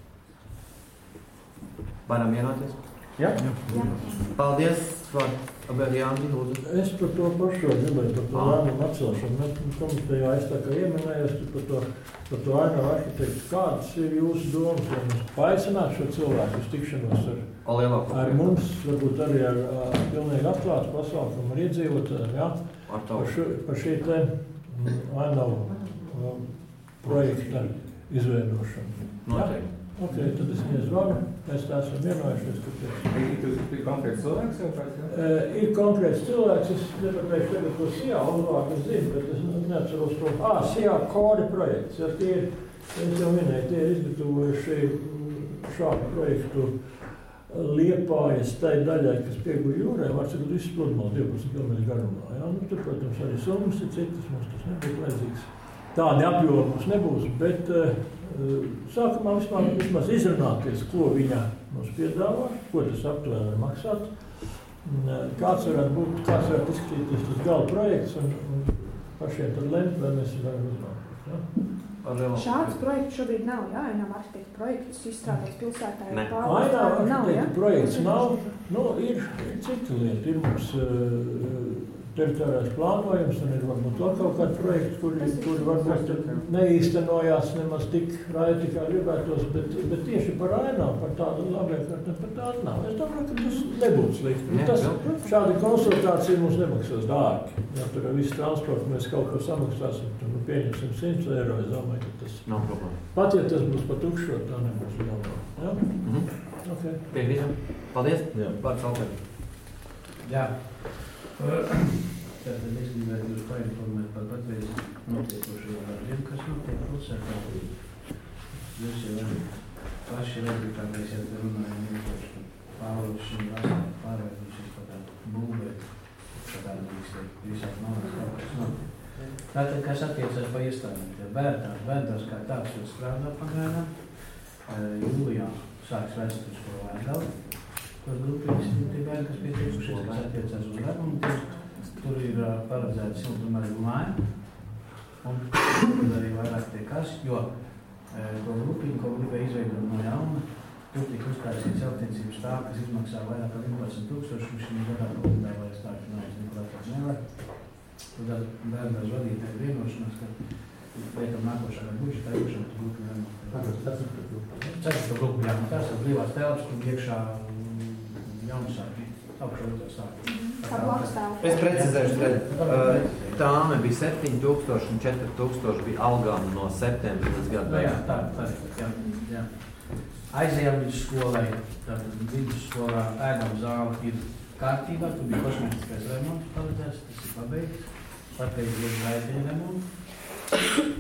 Varam vienoties? Jā. Jā. Paldies, Jāni, lūdzu. Es par to pašu gribēju, par to lēmumu atcelšanu. Mēs komitejā es tā kā ieminējos par to, par to ainavu arhitektu. Kādas ir jūsu domas, ja mēs paaicināt šo cilvēku uz tikšanos ar, ar mums, varbūt arī ar, ar pilnīgi atklātu pasaukumu, ar iedzīvotājiem, jā? Par, šo, par šī te ainavu um, projekta izveidošanu. Noteikti. Ok, tad es nezvanu, mēs tā esam vienojušies, ka tas ir konkrēts cilvēks jau kāds? E, ir konkrēts cilvēks, es nepateikšu tagad to S I A uzvārdu, es zinu, bet es neatceros to. Ā, S I A kori projekts, ja tie ir, es jau minēju, tie ir izgatavojuši šādu projektu Liepājas tai daļai, kas pieguļ jūrē, var sakot, visu pludmali divpadsmit kilometru garumā. Ja? Nu, tur, protams, arī summas ir citas, mums tas nebūtu vajadzīgs. Tādi apjomi mums nebūs, bet uh, sākumā vispār, vismaz izrunāties, ko viņa mums piedāvā, ko tas aptuveni var maksāt, kāds varētu būt, kāds varētu izskatīties tas gala projekts un, un pašiem tad lemt, vai mēs varam uzmanīt. Ja? Šāds projekts šobrīd nav, jā, ainava arhitekta projekts izstrādāts pilsētā. Ainava arhitekta projekts nav, nu, ir cita lieta, ir mums uh, teritoriālais plānojums un ir varbūt vēl kaut kādi projekti, kuri, kuri varbūt neīstenojās nemaz tik raiti, kā gribētos, bet, bet tieši par ainavu, par tādu labiekārtu, par tādu nav. Es domāju, ka tas nebūtu slikti. Tas, šādi konsultācija mums nemaksās dārgi. Ja tur ar visu transportu mēs kaut ko samaksāsim, tad nu pieņemsim simt eiro, es domāju, ka tas... Nav problēma. Pat, ja tas būs pa tukšo, tā nebūs labā. Ja? Mm-hmm. Okay. Piekrītam. Paldies. Jā. Vārds Alfred. Jā. Tātad es gribētu jūs painformēt par patreiz notiekošajiem darbiem, kas notiek pilsētā. Jūs jau arī paši redzat, kā mēs jau te runājam, vienkārši pārvaldšanu, pārvaldšanu par tādu būvēt, par tādu visāk malās kaut kas notiek. Tātad, kas attiecas pa iestādēm, bērtās, bērtās kā tāds jau strādā pagaidām. Jūlijā sāks vēsturisko Vēngavu. Kur grupīgs ir bērni, kas pietiekušies, kas attiecās uz Vēngavu. Tur ir uh, paredzēta siltumnīca māja. Un tur arī vairāk tiekās, jo uh, to grupiņu, ko gribēja izveidot no jauna, tur tika uztaisīts celtniecības tā, kas izmaksā vairāk kā vienpadsmit tūkstoši, un šī gadā komitā vairs tā, ka nav neprātāk nevar. Tur tā bērnās vadītāja vienošanās, ka veikam nākošā gada budžeta iegušana, tas būtu vienmēr. Ceturto grupu, jā, tās ir brīvās telpas, kur iekšā jaunsāki, augšā otrs sāki. Es precizēšu, ka uh, tāme bija septiņi tūkstoši un četri tūkstoši bija algām no septembra līdz gada beigām. Jā, tā, tā, jā, jā. Aizējām līdz skolai, tātad vidusskolā ēdam zāle ir kārtībā, tur bija kosmētiskais remonts paredzēts, tas ir pabeigts, pateikt ir gaitiņa remonts.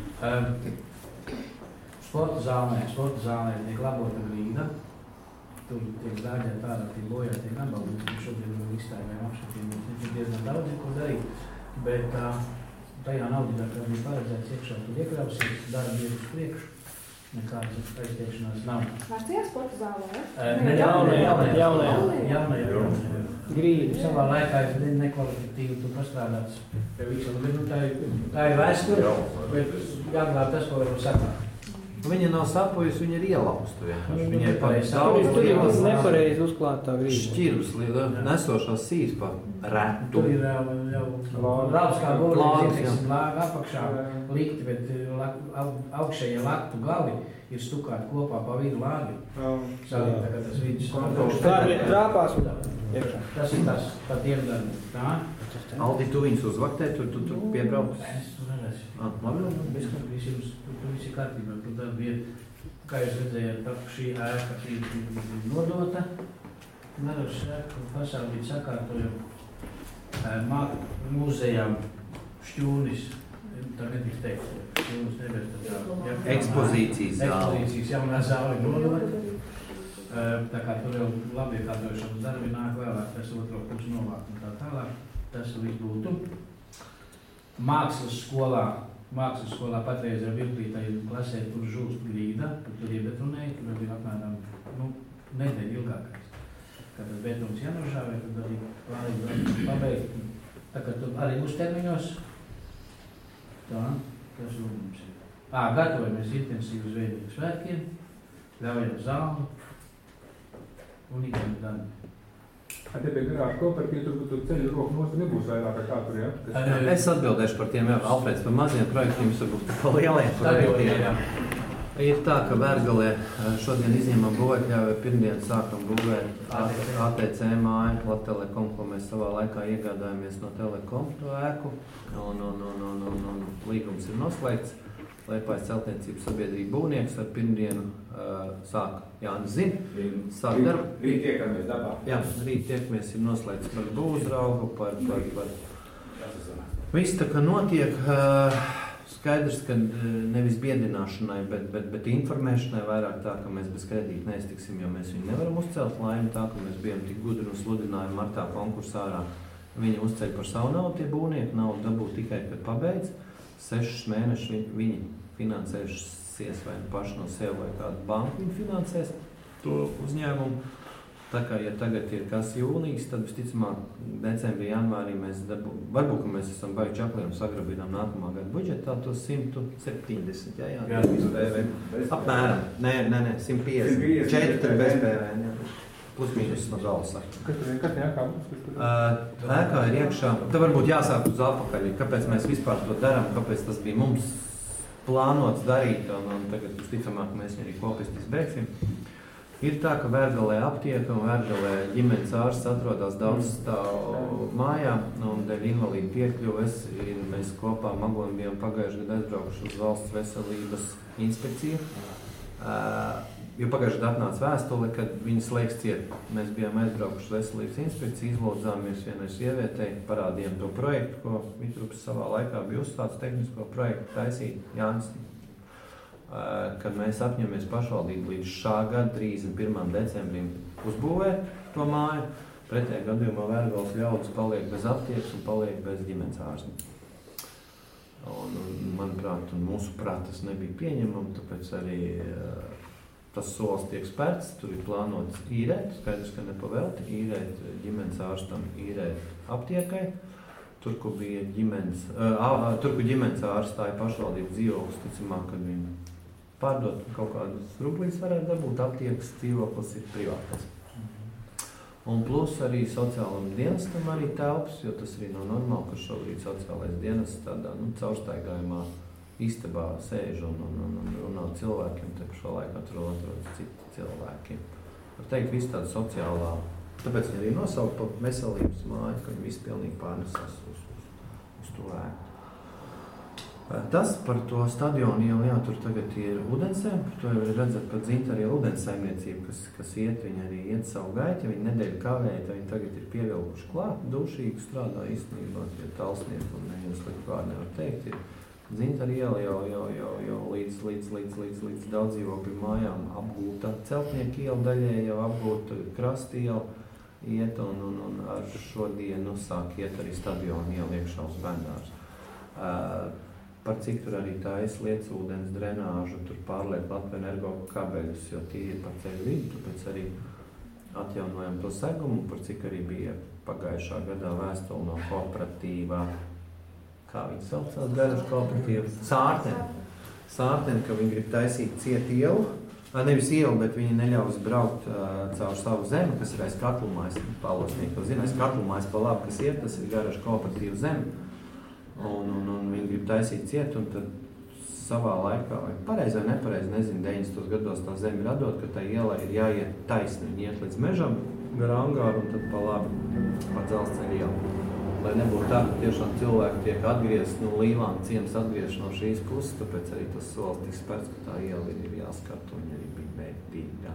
Um, sporta zālē, sporta zālē tiek labota grīda. Tur tiek zāģēt ārā, tiek bojāt, tiek nabalīt, un šodien vēl izstājumiem apšatiem ir diezgan daudz, ko darīt, bet tā, tajā naudā, kā bija paredzēts iekšā, tur iekļausies, darbi ir uz priekšu, nekādas aiztiekšanās nav. Vārstījā sporta zālē, ja? Ne, jaunajā, jaunajā, jaunajā. Grīdi. Savā laikā es nekvalitatīvi tu pastrādāts pie visam, bet nu tā ir, tā ir vēsture, bet jāglāb tas, ko varu sakāt. Viņa nav sapojusi, viņa ir ielausta vienkārši. Viņai pareizi daudz tur ir nepareizi uzklātā grīda. Šķirus, nesošās sīs pa retu. Tur ir jau daudz kā gulīgi, teiksim, lāga apakšā likti, bet augšējie laktu gali ir stukāti kopā pa vidu lāgi. Sādīt, tā kā tas vidus. Tā ir trāpās. iekšā. Tas ir tas, pa tiem darbiem. Tā? Aldi, tu viņus uzvaktē, tu, tu, tu piebrauc? Es tur neredzu. Ah, labi. Viss, viss jums, tur viss ir kārtībā. Tur darbi ir, kā jūs redzējāt, ka šī ēka ir nodota. Nedaudz ēku fasādi sakārtojam muzejām šķūnis. Tā netiks teikt, šķūnis nebēs tā tā. Ekspozīcijas zāle. Ekspozīcijas jaunā zāle nodota. Tā kā tur jau labi iekārtojušams darbi nāk vēlāk, tas otro pusi novākt un tā tālāk. Tas viss būtu. Mākslas skolā, mākslas skolā patreizajā virklītajā klasē tur žūst grīda, tur iebetonēja, tur ir apmēram, nu, nedēļa ilgākais. Kad tas betons jānožāvē, tad arī pārīgi pabeigt. Tā kā tur arī būs termiņos. Tā, tas mums ir. Ā, gatavojamies intensīvi uz veidīgu svētkiem, ļaujam zāli un ikdienas darbi. Ar te pie garāžu kooperatīvu tur būtu ceļu roku nost nebūs vairāk ar kā tur, ja? Kas... Es atbildēšu par tiem, jā, Alfrēds, par maziem projektiem, jūs varbūt par lieliem projektiem. Ir tā, ka Vērgalē šodien izņemam būvētļauju, pirmdien sākam būvēt A T C māju, Latelekom, ko mēs savā laikā iegādājāmies no Telekom to ēku, un, un, un, un, un, un līgums ir noslēgts. Liepājas celtniecības sabiedrība būvnieks ar pirmdienu uh, sāk, Jānis zina, sāk darbu. Rīt tiekamies dabā. Jā, rīt tiekamies, ir noslēgts par būvuzraugu, par, par, par... Viss tā kā notiek, uh, skaidrs, ka nevis biedināšanai, bet, bet, bet informēšanai vairāk tā, ka mēs bez kredīta neiztiksim, jo mēs viņu nevaram uzcelt laimi tā, ka mēs bijām tik gudri un sludinājumi martā konkursā ārā. Viņi uzceļ par savu naudu tie būvnieki, naudu dabūt tikai, kad pabeidz. Sešus mēnešus viņi, viņi finansējušies vai paši no sev vai kādu banku viņi finansēs to uzņēmumu. Tā kā, ja tagad ir kas jūnijas, tad visticamāk decembrī, janvārī mēs dabū, varbūt, ka mēs esam baigi čakli un sagrabinām nākamā gada budžetā to simt septiņdesmit, jā, jā, jā, apmēram, nē, nē, nē, simt piecdesmit, četri bez P V N, jā. Plus mīnus no galvas. Kas tur ir? Kas tur ēkā mums? Uh, ēkā ir iekšā. Te varbūt jāsāk uz atpakaļ. Kāpēc mēs vispār to darām? Kāpēc tas bija mums plānots darīt? Un, un tagad, visticamāk, mēs arī kopistīs beigsim. Ir tā, ka Vērgalē aptieka un Vērgalē ģimenes ārsts atrodas daudz stāvu mājā. Un dēļ invalīdu piekļuves mēs kopā Magoni bijām pagājuši gadu aizbraukuši uz valsts veselības inspekciju. Uh, Jo pagājušajā gadā atnāca vēstule, kad viņi slēgs ciet. Mēs bijām aizbraukuši veselības inspekciju, izlūdzāmies vienai sievietei, parādījām to projektu, ko Vitrups savā laikā bija uzstāts tehnisko projektu taisīt, Jānis, kad mēs apņemamies pašvaldību līdz šā gada trīsdesmit pirmajam decembrim uzbūvēt to māju. Pretējā gadījumā Vērgales ļaudis paliek bez aptiekas un paliek bez ģimenes ārsta. Un, un, manuprāt, un mūsuprāt, tas nebija pieņemami, tāpēc arī tas solis tiek spērts, tur ir plānots īrēt, skaidrs, ka nepavelti, īrēt ģimenes ārstam, īrēt aptiekai. Tur, kur bija ģimenes, uh, tur, kur ģimenes ārstāja pašvaldību dzīvoklis, ticamāk, kad viņi pārdot kaut kādas rublīs varētu dabūt, aptiekas dzīvoklis ir privātais. Un plus arī sociālam dienestam arī telpas, jo tas arī nav normāli, ka šobrīd sociālais dienests tādā, nu, caurstaigājumā istabā sēž un, un, un, un runā cilvēkiem, te par šo laiku tur atrodas citi cilvēki. Var teikt, viss tāda sociālā, tāpēc viņi arī nosaukt par veselības māju, ka viņi visi pilnīgi pārnesās uz, uz, uz to ēku. Tas par to stadionu jau, jā, tur tagad ir ūdensēm, to jau ir redzēt pat Zinta arī ūdenssaimniecība, kas, kas iet, viņi arī iet savu gaitu, viņi nedēļu kavēja, viņi tagad ir pievilkuši klāt, dušīgi strādā īstenībā, tie talsnieki un neviens sliktu vārdu nevar teikt, ir Zinta arī iela jau, jau, jau, jau līdz, līdz, līdz, līdz, līdz daudz dzīvokļu mājām apgūta celtnieku iela daļai, jau apgūta krasti iela iet un, un, un ar šodienu sāk iet arī stadionu iela iekšā uz bērndārs. Uh, par cik tur arī tais lietas ūdens drenāžu, tur pārliek Latviju energo kabeļus, jo tie ir par ceļu vidu, tāpēc arī atjaunojam to segumu, par cik arī bija pagājušā gadā vēstuli no kooperatīvā. Kā viņi saucās, Garažu kooperatīva? Sārteni. Sārteni, ka viņi grib taisīt ciet ielu. Nevis ielu, bet viņi neļaus braukt uh, caur savu zemi, kas ir aiz katlumājas. Palosnieki to zina, aiz katlumājas pa labi, kas iet, tas ir Garažu kooperatīva zemi. Un, un, un viņi grib taisīt ciet, un tad savā laikā, vai pareizi vai nepareizi, nezinu, deviņdesmitos gados tā zemi radot, ka tā iela ir jāiet taisni. Viņi iet līdz mežam, gar angāru un tad pa labi pa dzelzceļa ielu. Lai nebūtu tā, ka tiešām cilvēki tiek atgriezt no Līvāna ciemas atgriezt no šīs puses, tāpēc arī tas solis tik spērts, ka tā iela ir jāskata un arī bija vērtīga.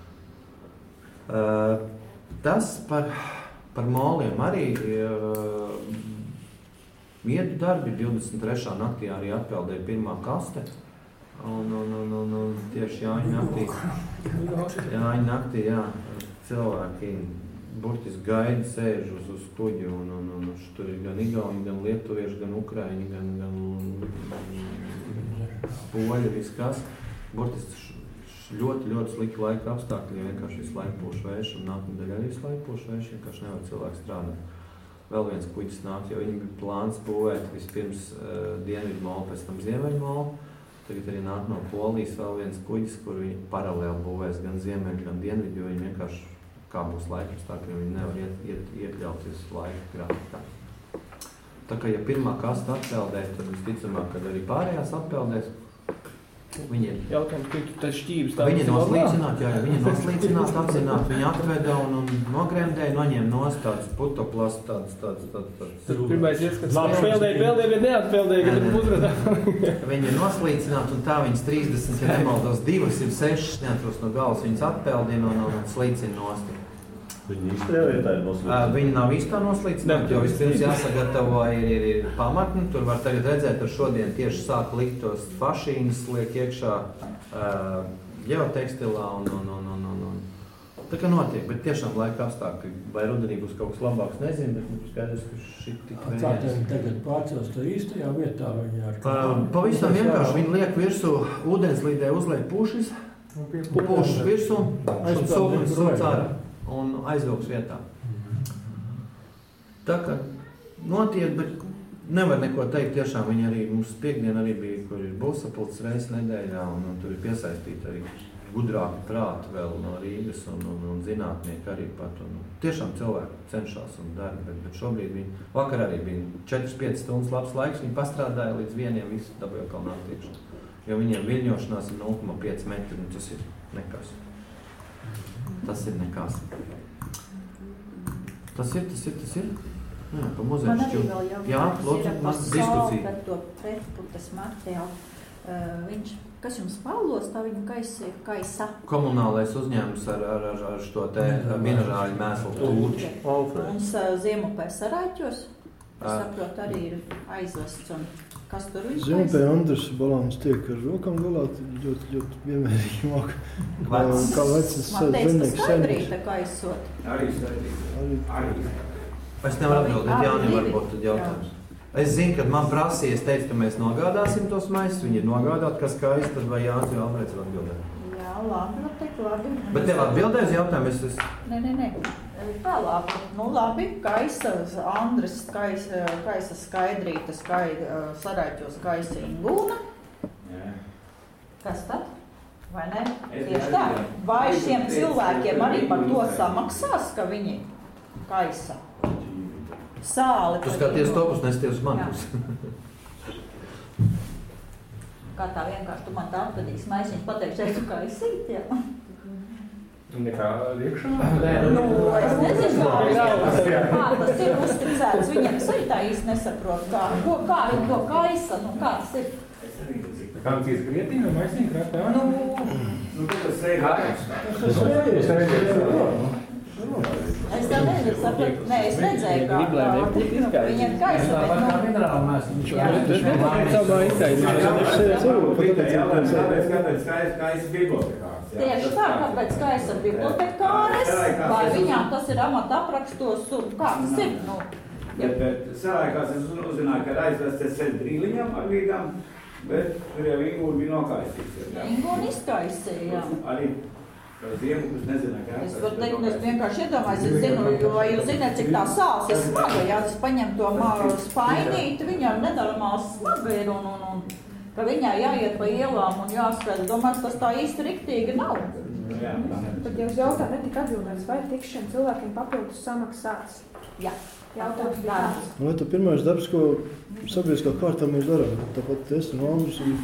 Uh, tas par, par moliem arī uh, miedu darbi, divdesmit trešā naktī arī atpeldēja pirmā kaste. Un, un, un, un, un tieši Jāņa naktī, Jāņa naktī, jā, cilvēki burtiski gaida, sēž uz, uz kuģi, un, un, un, un tur ir gan igauni, gan lietuvieši, gan ukraiņi, gan, gan poļi, viss kas. Burtiski ļoti, ļoti slikti laika apstākļi, vienkārši visu laiku pūš vējš, un nākamdēļ arī visu laiku pūš vējš, vienkārši nevar cilvēks strādāt. Vēl viens kuģis nāk, jo viņi bija plāns būvēt vispirms uh, dienvidu molu, pēc tam ziemeļu molu. Tagad arī nāk no Polijas vēl viens kuģis, kur viņi paralēli būvēs gan ziemeļu, gan dienvidu, jo viņi vienkārši kā būs laiks, tā ka viņi nevar iet, iet, iekļauties laika grafikā. Tā kā, ja pirmā kasta atpeldēs, tad visticamāk, kad arī pārējās atpeldēs, viņi ir... Jautājums, ka tu tas šķības tā... Viņi noslīcināt, jā, jā, viņi noslīcināt, apzināt, viņi atveda un, un nogremdēja, noņem nost tāds putoplas, tāds, tāds, tāds, tāds... Tad pirmais ieskats, peldēja, peldēja, bet neatpeldēja, kad ir uzradā. Viņi ir noslīcināt, un tā viņas trīsdesmit, ja nemaldos, divsimt seši, neatros no galas, viņas atpeldina un, un slīcina nost. Viņi īstajā vietā ir noslīcināti? Viņi nav īstā noslīcināti, jo vispirms jāsagatavo ir, ir, ir pamatni. Tur var tagad redzēt, ar šodien tieši sāk likt tos fašīnas, liek iekšā uh, ģeotekstilā un, un, un, un, un, un. Tā kā notiek, bet tiešām laika apstākļi, vai rudenī būs kaut kas labāks, nezinu, bet mums skaidrs, ka šit tik vējās. Tātad tagad pārcels to īstajā vietā viņi ar... Uh, pavisam vienkārši viņi liek virsū, ūdenslīdē uzliek pušis, pušus virsū, un sūc ārā. Un aizvilks vietā. Tā kā notiek, bet nevar neko teikt. Tiešām viņi arī, mums piekdien arī bija, kur ir būvsapulces reizes nedēļā, un, un tur ir piesaistīti arī gudrāki prāti vēl no Rīgas un, un, un zinātnieki arī pat. Un, tiešām cilvēki cenšas un dara, bet, bet šobrīd viņi, vakar arī bija četras piecas stundas labs laiks, viņi pastrādāja līdz vieniem visu dabūja kalnā tiekšā. Jo viņiem viļņošanās ir nulle komats pieci metri, un tas ir nekas. Tas ir nekas. Tas ir, tas ir, tas ir. Jā, pa muzeju. Man arī vēl jau jā, lūdzu, ir par diskusiju. par to pretputes materiālu. Uh, viņš, kas jums Pāvlos, tā viņa kaisa, kaisa? Komunālais uzņēmums ar, ar, ar, ar šo te minerāļu mēslu tūči. Un uh, Ziemupē Sarāķos, es saprotu, arī ir aizvests. Un kas tur viņš kaisa? Ziemupē Andris Balāns tiek ar rokām galā, ļoti, ļoti vienmērīgi māk. Vecs. Kā vecs Man teica, zemnieks ka skaidrīta kaisot. Arī skaidrīta. Arī. Es nevaru atbildēt, Jāni, varbūt tad jautājums. Es zinu, kad man prasīja, es teicu, ka mēs nogādāsim tos maisus, viņi ir nogādāti, kas skaisti, tad vai Jānis vai Alfreds var atbildēt? Jā, labi, nu teikt, labi. Bet tev atbildēs jautājumu, es... es... Nē, nē, nē. Tālāk, nu labi, kaisa, Andris, kaisa, kaisa skaidrīta, skaida, Sarāķos kaisa Ingūna. Jā. Kas tad? Vai ne? Tieši tā. Vai šiem cilvēkiem arī par to samaksās, ka viņi kaisa? Sāli. Tu skaties topus, nesties uz manus. Kā tā vienkārši tu man tā atvedīs maisiņš pateiks, šeit tu kaisīt, jā. Nekā riekšā? Nu, es nezinu, kā, kā tas ir uzticēts. Viņam es arī tā īsti nesaprotu, kā, ko, kā viņi to kaisa, nu kā tas ir. Kā tas ir grietiņa vai maisiņa krāstā? Nu, nu, tas ir gājums. Tas ir gājums. Es tā nezinu, sapratu, nē, es redzēju, kā tā, viņam kaisa, bet, nu... minerāla mēs, viņš Jā. Kāpēc bibliotekārs? Tieši tā, kāpēc kaisa bibliotekāres, vai viņām tas ir amata aprakstos, un kā tas ir, nu... Bet, bet Sarāķos es uzzināju, ka aizvests ar brīliņām ar līgām, bet tur jau Ingūna bija nokaisīts. Ingūna izkaisīja, jā. Arī ziemu, kas nezina, kā... Es varu teikt, es vienkārši iedomājos, es zinu, jo jūs zināt, cik tā sāls ir smaga, ja es paņem to spainīti, viņa nenormāls smaga ir un, un, un ka viņai jāiet pa ielām un jāskrēd. Domāju, tas tā īsti riktīgi nav. Jā, tad jau uz jautājumu netika atbildēts, vai tik šiem cilvēkiem papildus samaksāts? Jā. Jautājums bija tāds. Nu, tā pirmais darbs, ko sabiedriskā kārtā mēs darām, tāpat es un Andrus. Un...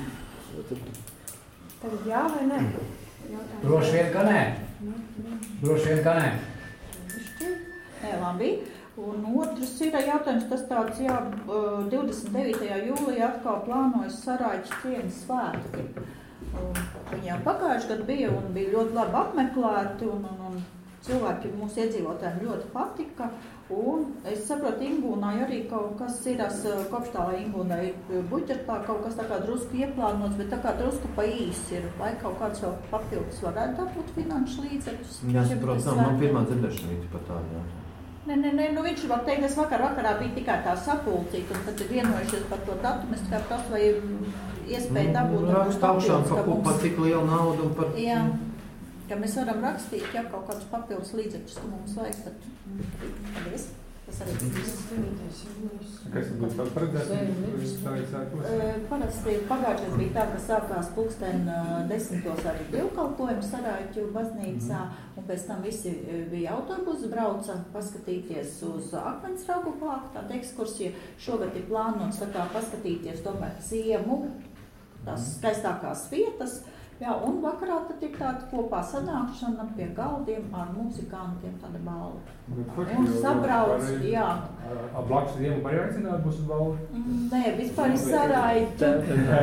Tad jā vai nē? Droši vien, ka nē. Droši vien, ka nē. nepišķir. Nē, labi. Un otrs ir jautājums, tas tāds, jā, divdesmit devītajā jūlijā atkal plānojas Saraiķa ciema svētki. Viņi jau pagājuši gadu bija un bija ļoti labi apmeklēti un, un, un cilvēki mūsu iedzīvotājiem ļoti patika. Un es saprotu, Ingūnai arī kaut kas ir, kopštāvā Ingūnai ir buģetā kaut kas tā kā drusku ieplānots, bet tā kā drusku pa īsi ir, vai kaut kāds vēl papildus varētu dabūt finanšu līdzekļus. Jā, saprot, nav, man pirmā dzirdēšana bija par tādu jautājumu. Nē, nē, nē, nu viņš var teikt, es vakar vakarā bija tikai tā sapulcīta, un tad ir vienojušies par to datumu, es tikai prasu, vai iespēja dabūt. Rakst augšām par, par cik lielu naudu un par... Jā, ka mēs varam rakstīt, ja kaut kādus papildus līdzekļus, ka mums vajag, tad... Paldies. Tas arī viss. Kas būs tāds paredzēts? Parasti pagājušais bija tā, ka sākās pulksten desmitos arī dievkalpojumi Saraiķu baznīcā, un pēc tam visi bija autobusi, brauca paskatīties uz Akmensraugu plāku, tāda ekskursija. Šogad ir plānots tā kā paskatīties tomēr ciemu, tās skaistākās vietas. Jā, un vakarā tad ir tāda kopā sanākšana pie galdiem ar muzikantiem, tāda balva. Un sabrauc, jā. Blakus ziemu var jāicināt būs uz balvu? Nē, vispār ir Saraiķa.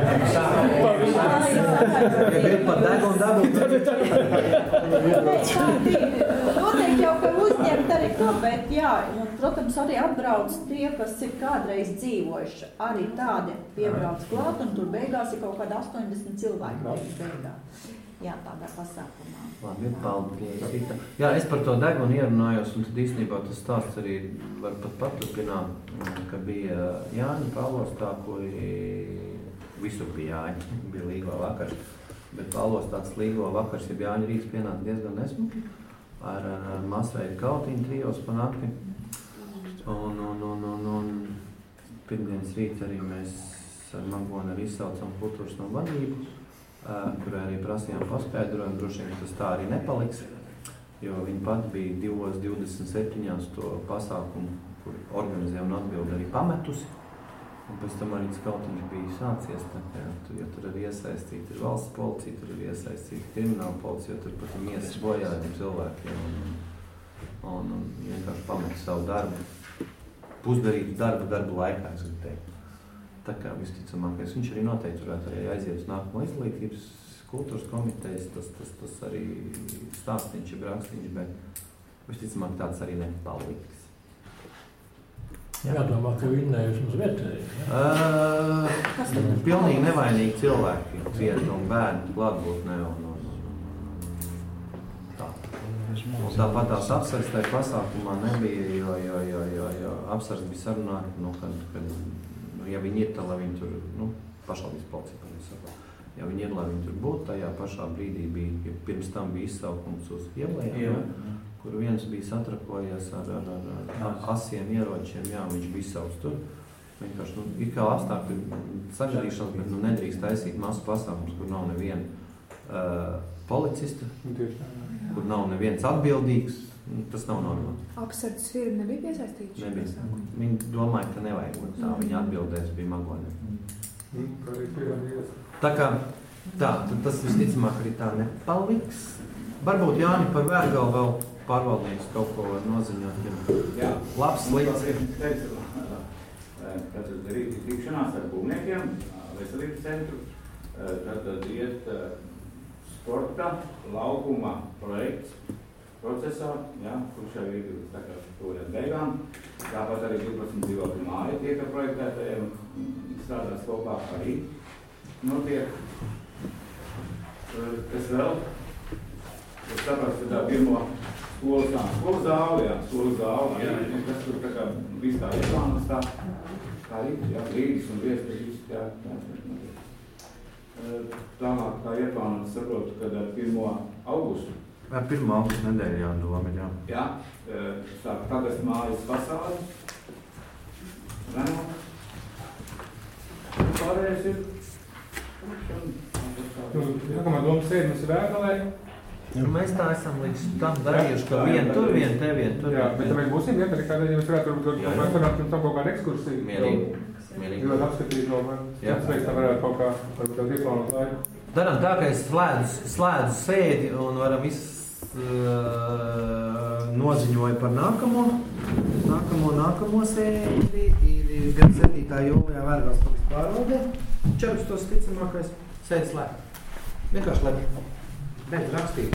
Ja grib par degu un dabu, noteikti jau, ka uzņemt arī to, bet jā, un, protams, arī atbrauc tie, kas ir kādreiz dzīvojuši. Arī tādi piebrauc klāt, un tur beigās ir kaut kāda astoņdesmit cilvēki. Jā, tādā pasākumā. Labi, paldies. Jā, es par to degunu ierunājos, un tad īstenībā tas stāsts arī var pat paturpināt, ka bija Jāņa Pālostā, kuri visur bija Jāņa, bija līgo vakars, bet Pālostā tāds līgo vakars, ja Jāņa Rīgas pienāca diezgan nesmuki, ar, ar masveidu kautiņu trijos pa nakti, un, un, un, un, un pirmdienas rīt arī mēs ar Magonu arī izsaucam kultūras no vadību, Uh, kurai arī prasījām paskaidrojumu, droši vien tas tā arī nepaliks, jo viņa pat bija divos divdesmit septiņās to pasākumu, kur organizēja un atbildi arī pametusi, un pēc tam arī tas kautiņš bija sācies, tā, jā, tur, jo tur arī iesaistīti ir valsts policija, tur arī iesaistīti krimināla policija, jo tur pat ir miesas bojājumi cilvēkiem, un, un, un vienkārši pamet savu darbu, pusdarītu darbu darbu laikā, es gribu teikt. Tā kā visticamākais, viņš arī noteikti varētu arī aiziet uz nākamo izglītības kultūras komitejas, tas, tas, tas arī stāstiņš ir rakstīņš, bet visticamāk tāds arī nepaliks. Jā, Jādomā, ka vinnējuši mums vietēji. Uh, pilnīgi nevainīgi cilvēki, cieta un bērni klātbūtnē un, un, un tā. Un tāpat tās apsardzes tajā pasākumā nebija, jo, jo, jo, jo, jo apsardze bija sarunāta, nu, kad, kad ja viņi ir tā, lai viņi tur, nu, pašvaldības policija, pavisam, ja viņi ir, lai viņi tur būtu, tajā pašā brīdī bija, ja pirms tam bija izsaukums uz ielējām, ja, kur viens bija satrakojies ar, ar, ar, ar asiem ieročiem, jā, viņš bija izsauks tur. Vienkārši, nu, ir kā apstākļi sagadīšanas, bet, nu, nedrīkst taisīt masu pasākums, kur nav neviena uh, policista, kur nav neviens atbildīgs. Tas nav normāli. Apsardzes firma nebija piesaistīta? Nebija. Viņi domāja, ka nevajag būt tā. Viņa atbildēs bija Magonē. Tā kā tā, tad tas visticamāk arī tā nepaliks. Varbūt Jāni par Vērgalu vēl pārvaldnieks kaut ko var noziņot. Jā. Labs slikts. Tātad rīt tikšanās ar būvniekiem, veselības centru. Tātad iet sporta laukuma projekts procesā, ja, kurš jau ir tā kā tūlīt beigām. Tāpat arī divpadsmit dzīvokļu māja tiek ar projektētājiem strādās kopā arī notiek. Kas vēl? Es saprastu, ka tā pirmo skolas tā, skolas zāli, jā, skolas zāli, jā, kas tur tā kā viss tā ieplānas tā, kā arī, jā, brīdis un viestas, viss, jā, jā, jā. Tālāk kā ieplānas, saprotu, kad ar pirmo augustu. Jā, pirmā augusta nedēļa jādoma, jā. Jā, sāk pagast mājas fasādi. Renot. Pārējais ir. Nākamā doma sēdi mums ir Vērgalē. Mēs tā esam līdz tam darījuši, ka vien tur, vien te, vien tur. Jā, bet mēs būsim vietā, kādēļ jūs varētu varbūt panākt un tam kaut kādu ekskursiju. Mierīgi. Mierīgi. Ļoti apskatīt no manis. Mēs tā varētu kaut kā, varbūt tev ieplānot laiku. Darām tā, ka es slēdzu, slēdzu sēdi un varam viss uh, noziņoju par nākamo, nākamo, nākamo sēdi, ir gan septītā jūlijā Vērgās pagast pārvaldē, četrdesmitais ticamākais sēdi slēgt. Vienkārši slēgt. Beidz rakstīt.